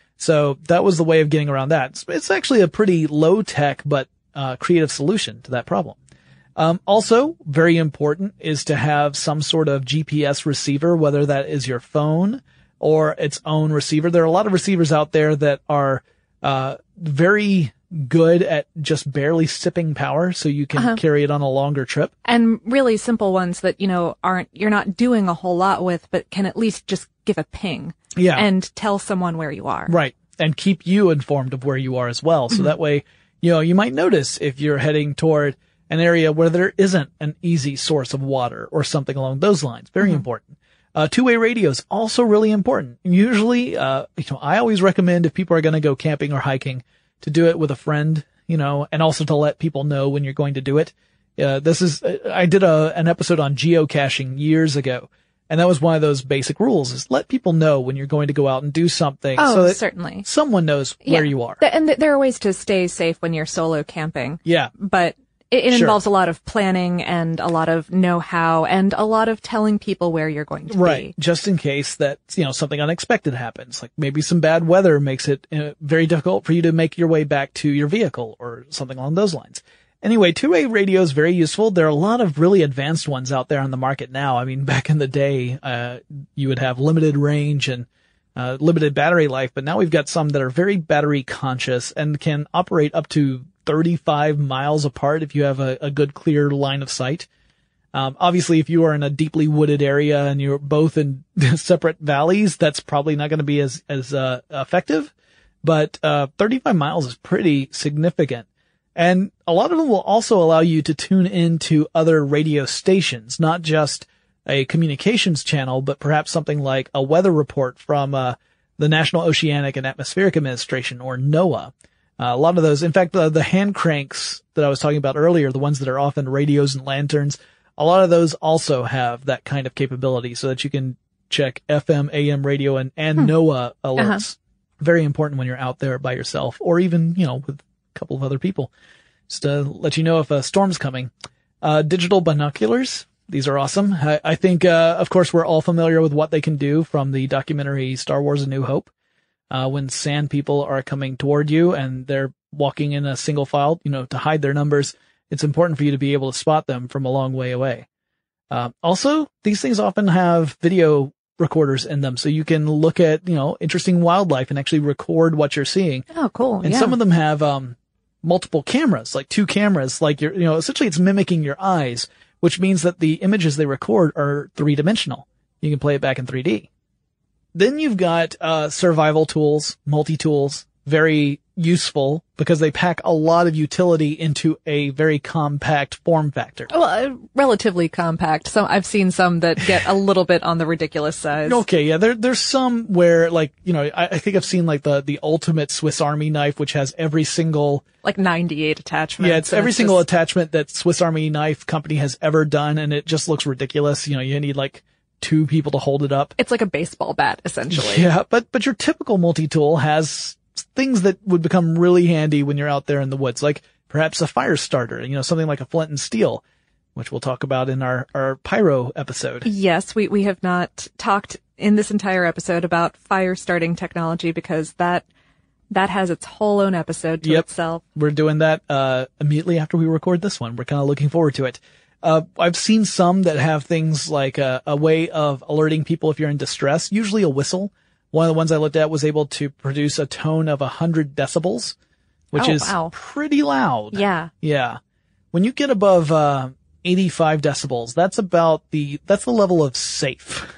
So that was the way of getting around that. It's, it's actually a pretty low tech, but, uh, creative solution to that problem. Um, also very important is to have some sort of G P S receiver, whether that is your phone or its own receiver. There are a lot of receivers out there that are, uh, very good at just barely sipping power so you can Uh-huh. carry it on a longer trip. And really simple ones that, you know, aren't, you're not doing a whole lot with, but can at least just give a ping. Yeah. And tell someone where you are. Right. And keep you informed of where you are as well. So that way, you know, you might notice if you're heading toward an area where there isn't an easy source of water or something along those lines. Very Mhm. important. Uh, two-way radio is also really important. Usually, uh, you know, I always recommend if people are going to go camping or hiking to do it with a friend, you know, and also to let people know when you're going to do it. Uh, this is, I did a, an episode on geocaching years ago, and that was one of those basic rules is let people know when you're going to go out and do something. Oh, so that certainly. someone knows Yeah. where you are. Th- And th- there are ways to stay safe when you're solo camping. Yeah. But it, it Sure. involves a lot of planning and a lot of know-how and a lot of telling people where you're going to Right. be. Just in case that, you know, something unexpected happens. Like maybe some bad weather makes it uh, very difficult for you to make your way back to your vehicle or something along those lines. Anyway, two-way radio is very useful. There are a lot of really advanced ones out there on the market now. I mean, back in the day, uh, you would have limited range and uh, limited battery life, but now we've got some that are very battery conscious and can operate up to thirty-five miles apart if you have a, a good clear line of sight. Um, obviously, if you are in a deeply wooded area and you're both in separate valleys, that's probably not going to be as, as, uh, effective. But, uh, thirty-five miles is pretty significant. And a lot of them will also allow you to tune into other radio stations, not just a communications channel, but perhaps something like a weather report from, uh, the National Oceanic and Atmospheric Administration or NOAA. Uh, a lot of those, in fact, the, the hand cranks that I was talking about earlier, the ones that are often radios and lanterns, a lot of those also have that kind of capability so that you can check F M, A M radio and, and Hmm. NOAA alerts. Uh-huh. Very important when you're out there by yourself or even, you know, with a couple of other people. Just to let you know if a storm's coming. Uh, digital binoculars. These are awesome. I, I think, uh, of course, we're all familiar with what they can do from the documentary Star Wars A New Hope. Uh, when sand people are coming toward you and they're walking in a single file, you know, to hide their numbers, it's important for you to be able to spot them from a long way away. Uh, also, these things often have video recorders in them, so you can look at, you know, interesting wildlife and actually record what you're seeing. Oh, cool. And yeah. some of them have, um, multiple cameras, like two cameras, like you're, you know, essentially it's mimicking your eyes, which means that the images they record are three dimensional. You can play it back in three D. Then you've got, uh, survival tools, multi-tools, very useful because they pack a lot of utility into a very compact form factor. Well, uh, relatively compact. So I've seen some that get a little bit on the ridiculous size. Okay, yeah, there, there's some where, like, you know, I, I think I've seen, like, the, the ultimate Swiss Army knife, which has every single... Like ninety-eight attachments. Yeah, it's and every it's single just- attachment that Swiss Army knife company has ever done, and it just looks ridiculous. You know, you need, like, two people to hold it up. It's like a baseball bat, essentially. Yeah, but, but your typical multi-tool has things that would become really handy when you're out there in the woods, like perhaps a fire starter, you know, something like a flint and steel, which we'll talk about in our, our pyro episode. Yes, we, we have not talked in this entire episode about fire starting technology because that, that has its whole own episode to Yep. itself. We're doing that, uh, immediately after we record this one. We're kind of looking forward to it. Uh, I've seen some that have things like a, a way of alerting people if you're in distress, usually a whistle. One of the ones I looked at was able to produce a tone of one hundred decibels, which Oh, is wow. pretty loud. Yeah. Yeah. When you get above, uh, eighty-five decibels, that's about the, that's the level of safe.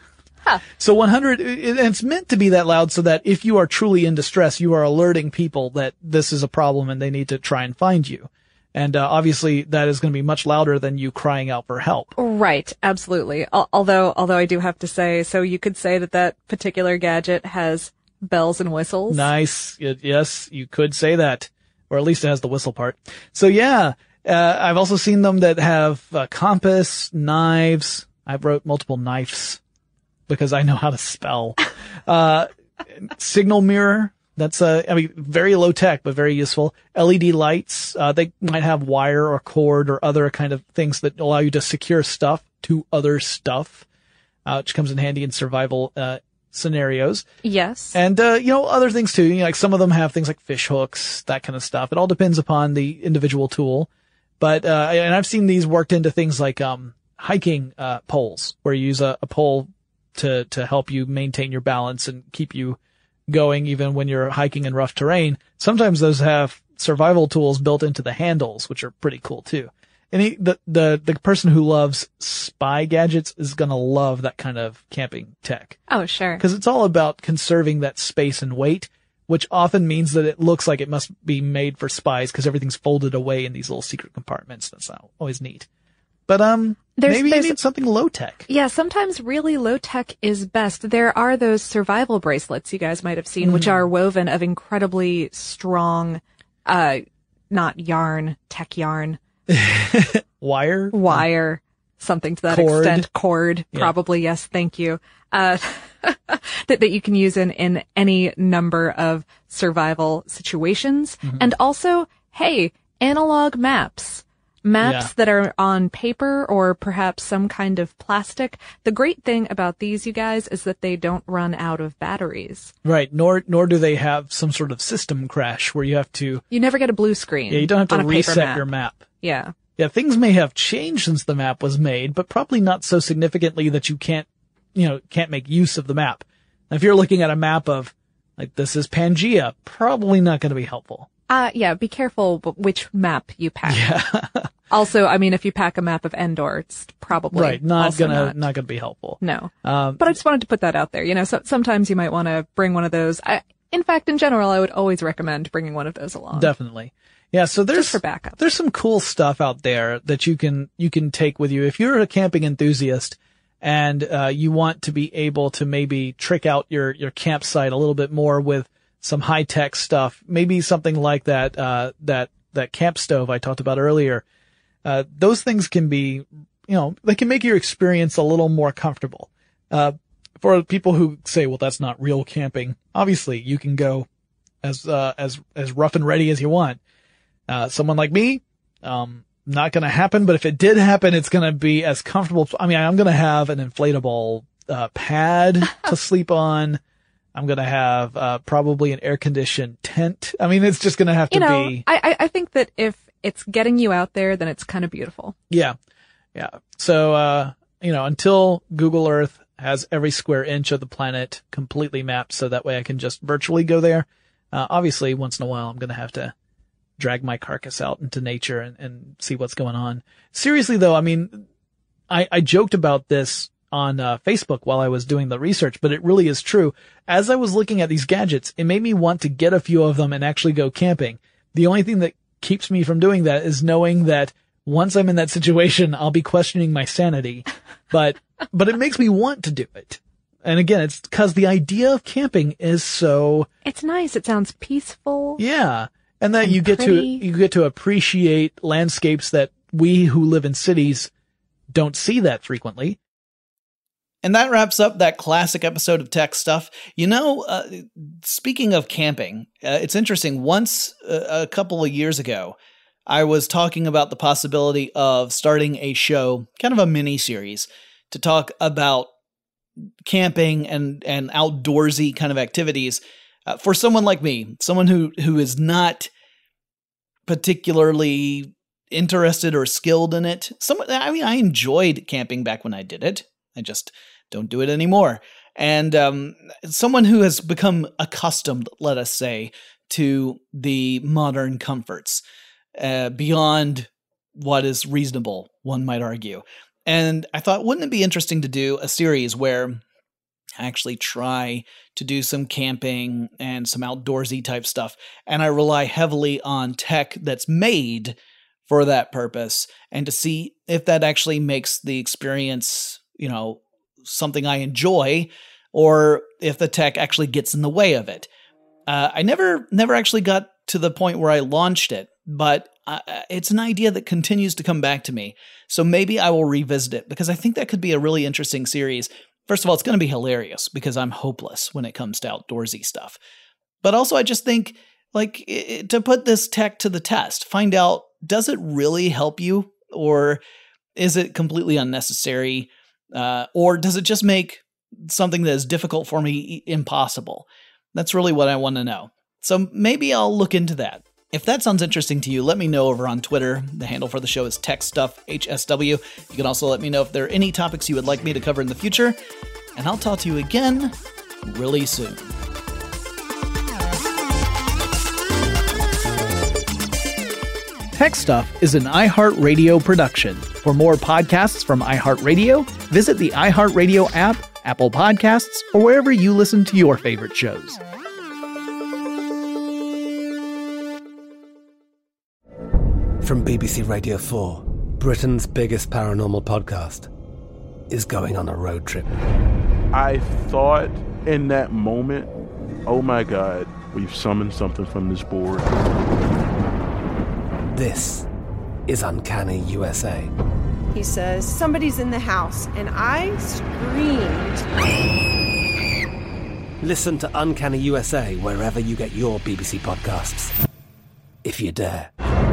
So one hundred, and it's meant to be that loud so that if you are truly in distress, you are alerting people that this is a problem and they need to try and find you. And uh, obviously that is going to be much louder than you crying out for help. Right, absolutely. Al- although, although I do have to say, so you could say that that particular gadget has bells and whistles. Nice. Y- yes, you could say that. Or at least it has the whistle part. So yeah, uh, I've also seen them that have a compass, knives. I wrote multiple knives because I know how to spell. Uh, signal mirror. That's, uh, I mean, very low tech, but very useful. L E D lights. Uh, they might have wire or cord or other kind of things that allow you to secure stuff to other stuff, uh, which comes in handy in survival, uh, scenarios. Yes. And, uh, you know, other things too. You know, like some of them have things like fish hooks, that kind of stuff. It all depends upon the individual tool. But, uh, and I've seen these worked into things like, um, hiking, uh, poles where you use a, a pole to, to help you maintain your balance and keep you going even when you're hiking in rough terrain. Sometimes those have survival tools built into the handles, which are pretty cool too. And he, the, the, the person who loves spy gadgets is going to love that kind of camping tech. Oh, sure. Because it's all about conserving that space and weight, which often means that it looks like it must be made for spies because everything's folded away in these little secret compartments. That's not always neat. But, um, There's, maybe there's, you need something low tech. Yeah, sometimes really low tech is best. There are those survival bracelets you guys might have seen, mm. which are woven of incredibly strong, uh, not yarn, tech yarn. Wire? Wire. Something to that cord. extent. Cord. Yeah. Probably, yes. Thank you. Uh, that, that you can use in, in any number of survival situations. Mm-hmm. And also, hey, analog maps. Maps yeah. that are on paper or perhaps some kind of plastic. The great thing about these, you guys, is that they don't run out of batteries. Right. Nor, nor do they have some sort of system crash where you have to. You never get a blue screen. Yeah, you don't have to on a reset paper map. your map. Yeah. Yeah, things may have changed since the map was made, but probably not so significantly that you can't, you know, can't make use of the map. Now, if you're looking at a map of, like, this is Pangea, probably not going to be helpful. Uh, yeah, be careful which map you pack. Yeah. Also, I mean, if you pack a map of Endor, it's probably right. Not also gonna, not, not gonna be helpful. No. Um, but I just wanted to put that out there. You know, so, sometimes you might want to bring one of those. I, in fact, in general, I would always recommend bringing one of those along. Definitely. Yeah. So there's, just for backup. There's some cool stuff out there that you can, you can take with you. If you're a camping enthusiast and, uh, you want to be able to maybe trick out your, your campsite a little bit more with some high tech stuff, maybe something like that, uh, that, that camp stove I talked about earlier. Uh, those things can be, you know, they can make your experience a little more comfortable. Uh, for people who say, well, that's not real camping, obviously you can go as, uh, as, as rough and ready as you want. Uh, someone like me, um, not gonna happen, but if it did happen, it's gonna be as comfortable. I mean, I'm gonna have an inflatable, uh, pad to sleep on. I'm gonna have, uh, probably an air conditioned tent. I mean, it's just gonna have to you know, be. I, I think that if it's getting you out there, then it's kind of beautiful. Yeah. Yeah. So, uh, you know, until Google Earth has every square inch of the planet completely mapped so that way I can just virtually go there. Uh, obviously once in a while I'm going to have to drag my carcass out into nature and, and see what's going on. Seriously though, I mean, I, I joked about this on uh, Facebook while I was doing the research, but it really is true. As I was looking at these gadgets, it made me want to get a few of them and actually go camping. The only thing that keeps me from doing that is knowing that once I'm in that situation, I'll be questioning my sanity, but, but it makes me want to do it. And again, it's because the idea of camping is so. It's nice. It sounds peaceful. Yeah. And that and you get pretty. to, you get to appreciate landscapes that we who live in cities don't see that frequently. And that wraps up that classic episode of Tech Stuff. You know, uh, speaking of camping, uh, it's interesting. Once, uh, a couple of years ago, I was talking about the possibility of starting a show, kind of a mini series, to talk about camping and, and outdoorsy kind of activities uh, for someone like me, someone who, who is not particularly interested or skilled in it. Someone, I mean, I enjoyed camping back when I did it. I just don't do it anymore. And um, someone who has become accustomed, let us say, to the modern comforts uh, beyond what is reasonable, one might argue. And I thought, wouldn't it be interesting to do a series where actually try to do some camping and some outdoorsy type stuff. And I rely heavily on tech that's made for that purpose, and to see if that actually makes the experience, you know, something I enjoy, or if the tech actually gets in the way of it. Uh, I never, never actually got to the point where I launched it, but uh, it's an idea that continues to come back to me. So maybe I will revisit it, because I think that could be a really interesting series. First of all, it's going to be hilarious because I'm hopeless when it comes to outdoorsy stuff. But also, I just think, like, it, to put this tech to the test, find out, does it really help you, or is it completely unnecessary, uh, or does it just make something that is difficult for me impossible? That's really what I want to know. So maybe I'll look into that. If that sounds interesting to you, let me know over on Twitter. The handle for the show is TechStuffHSW. You can also let me know if there are any topics you would like me to cover in the future, and I'll talk to you again really soon. Tech Stuff is an iHeartRadio production. For more podcasts from iHeartRadio, visit the iHeartRadio app, Apple Podcasts, or wherever you listen to your favorite shows. From B B C Radio four, Britain's biggest paranormal podcast is going on a road trip. I thought in that moment, oh my God, we've summoned something from this board. This is Uncanny U S A. He says, somebody's in the house, and I screamed. Listen to Uncanny U S A wherever you get your B B C podcasts, if you dare.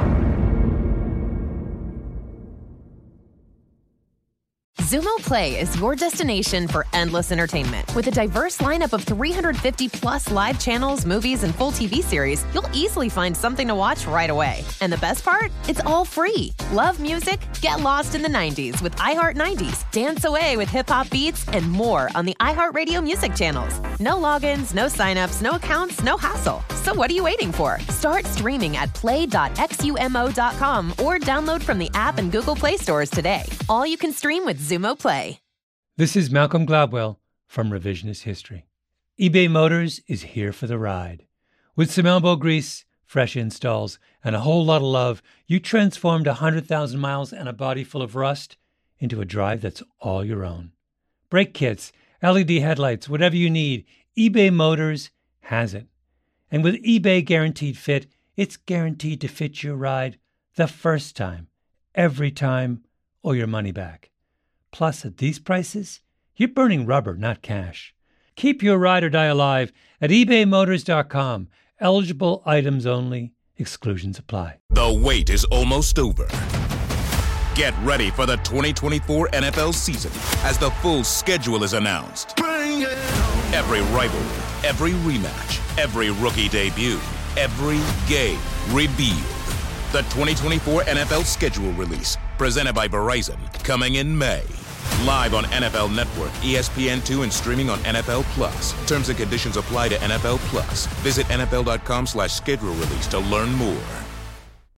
Xumo Play is your destination for endless entertainment. With a diverse lineup of three hundred fifty plus live channels, movies, and full T V series, you'll easily find something to watch right away. And the best part? It's all free. Love music? Get lost in the nineties with iHeart nineties. Dance away with hip-hop beats and more on the iHeartRadio music channels. No logins, no signups, no accounts, no hassle. So what are you waiting for? Start streaming at play dot xumo dot com or download from the app and Google Play stores today. All you can stream with Xumo Play. This is Malcolm Gladwell from Revisionist History. eBay Motors is here for the ride. With some elbow grease, fresh installs, and a whole lot of love, you transformed one hundred thousand miles and a body full of rust into a drive that's all your own. Brake kits, L E D headlights, whatever you need, eBay Motors has it. And with eBay Guaranteed Fit, it's guaranteed to fit your ride the first time, every time, or your money back. Plus, at these prices, you're burning rubber, not cash. Keep your ride or die alive at ebay motors dot com. Eligible items only. Exclusions apply. The wait is almost over. Get ready for the twenty twenty-four N F L season as the full schedule is announced. Every rivalry, every rematch, every rookie debut, every game revealed. The twenty twenty-four N F L schedule release, presented by Verizon, coming in May. Live on N F L Network, E S P N two, and streaming on N F L Plus. Terms and conditions apply to N F L Plus. Visit N F L dot com slash schedule release to learn more.